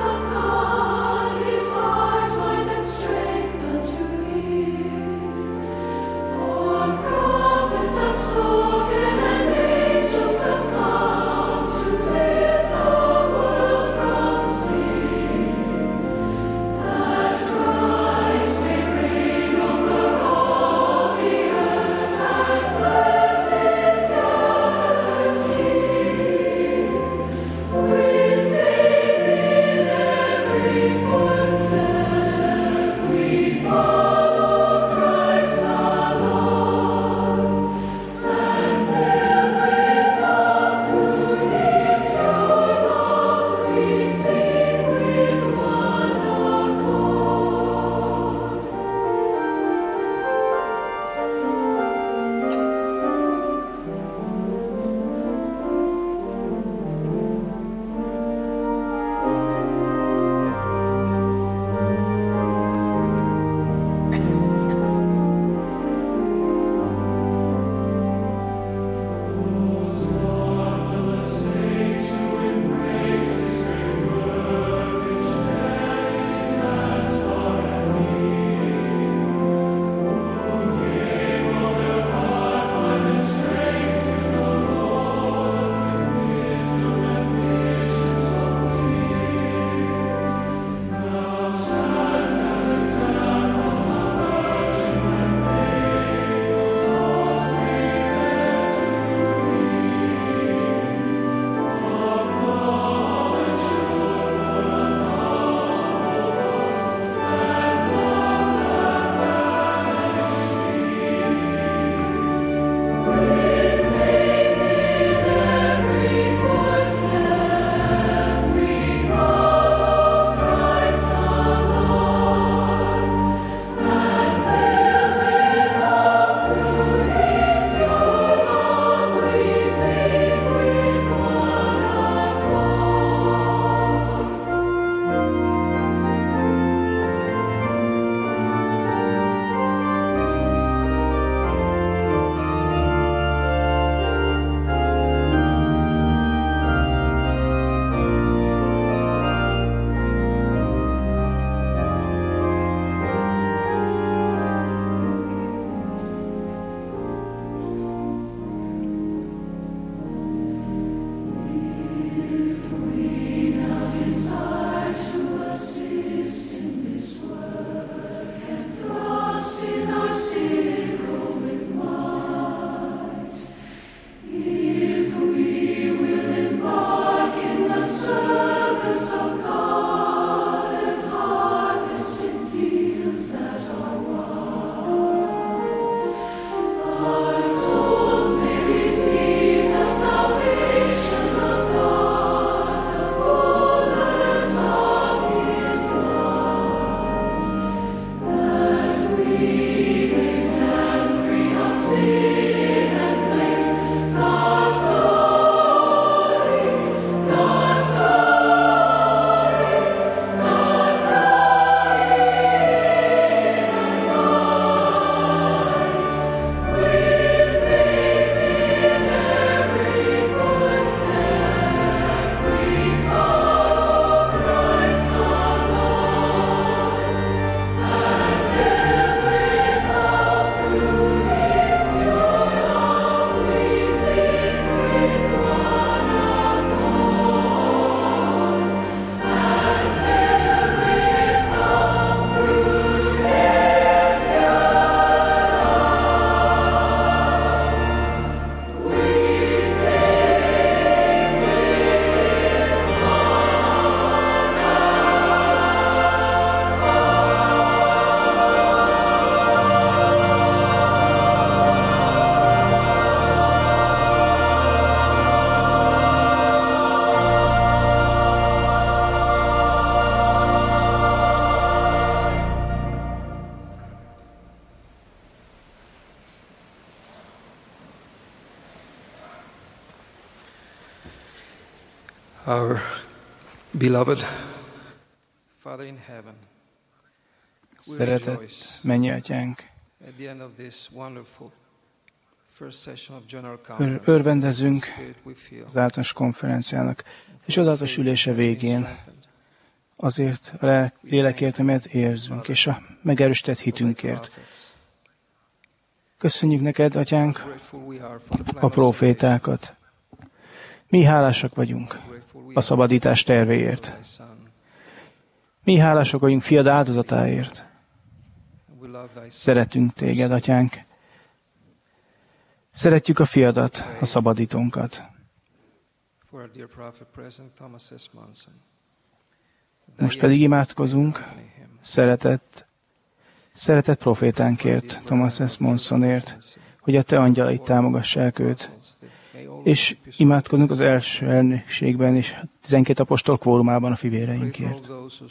Our beloved Father in heaven, Szeretett mennyi atyánk, at the end of this wonderful first session of general Ör- conference, örvendezünk we feel az általános konferenciának, és csodálatos ülése végén azért a lélek- lélekért, amelyet érzünk, és a megerősített hitünkért. Köszönjük neked, atyánk, grateful we are for the plan a of profétákat. Mi hálásak vagyunk grateful we a szabadítás tervéért. are thy Son. Mi hálásak vagyunk fiad áldozatáért. We love thy Son. Szeretünk téged, atyánk. Szeretjük a fiadat, a szabadítónkat. For our dear prophet, President Thomas S. Monson. Most pedig imádkozunk szeretett, szeretett profétánkért, Thomas S. Monsonért, hogy a te angyalait támogassák őt. És imádkozunk az első elnökségben és a tizenkét apostol kvórumában a fivéreinkért.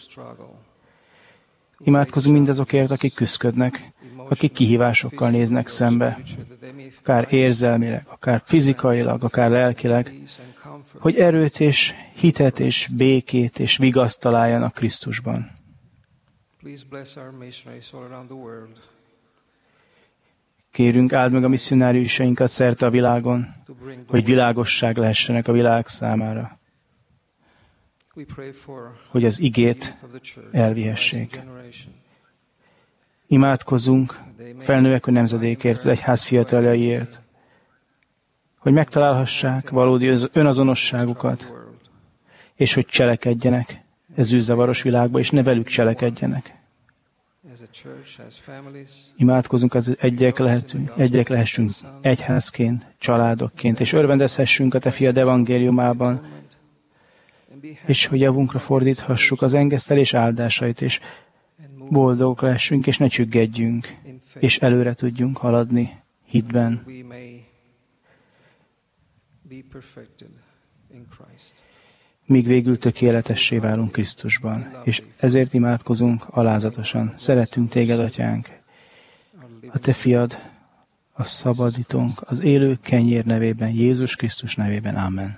Imádkozunk mindazokért, akik küszködnek, akik kihívásokkal néznek szembe, akár érzelmileg, akár fizikailag, akár lelkileg, hogy erőt és hitet és békét és vigaszt találjanak Krisztusban. Kérünk, áld meg a misszionáriusainkat szerte a világon, hogy világosság lehessenek a világ számára, hogy az igét elvihessék. Imádkozzunk felnövekvő nemzedékért, az egyház fiataljaiért, hogy megtalálhassák valódi önazonosságukat, és hogy cselekedjenek ez űrzavaros világba, és ne velük cselekedjenek. Imádkozunk, az egyek lehetünk, egyek lehessünk egyházként, családokként, és örvendezhessünk a te fiad evangéliumában, és hogy javunkra fordíthassuk az engesztelés áldásait, és boldogok lehessünk, és ne csüggedjünk, és előre tudjunk haladni hitben. Míg végül tökéletessé válunk Krisztusban, és ezért imádkozunk alázatosan. Szeretünk téged, atyánk, a te fiad, a szabadítónk, az élő kenyér nevében, Jézus Krisztus nevében. Amen.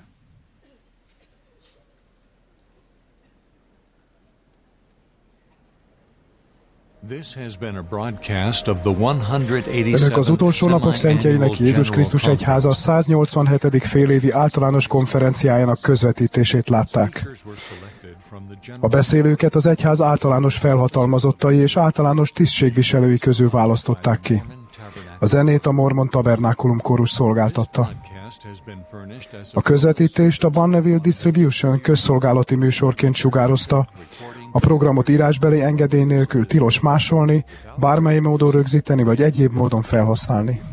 Önök az utolsó napok szentjeinek Jézus Krisztus egyháza száznyolcvanhetedik félévi általános konferenciájának közvetítését látták. A beszélőket az egyház általános felhatalmazottai és általános tisztségviselői közül választották ki. A zenét a Mormon Tabernákulum kórus szolgáltatta. A közvetítést a Bonneville Distribution közszolgálati műsorként sugározta. A programot írásbeli engedély nélkül tilos másolni, bármely módon rögzíteni vagy egyéb módon felhasználni.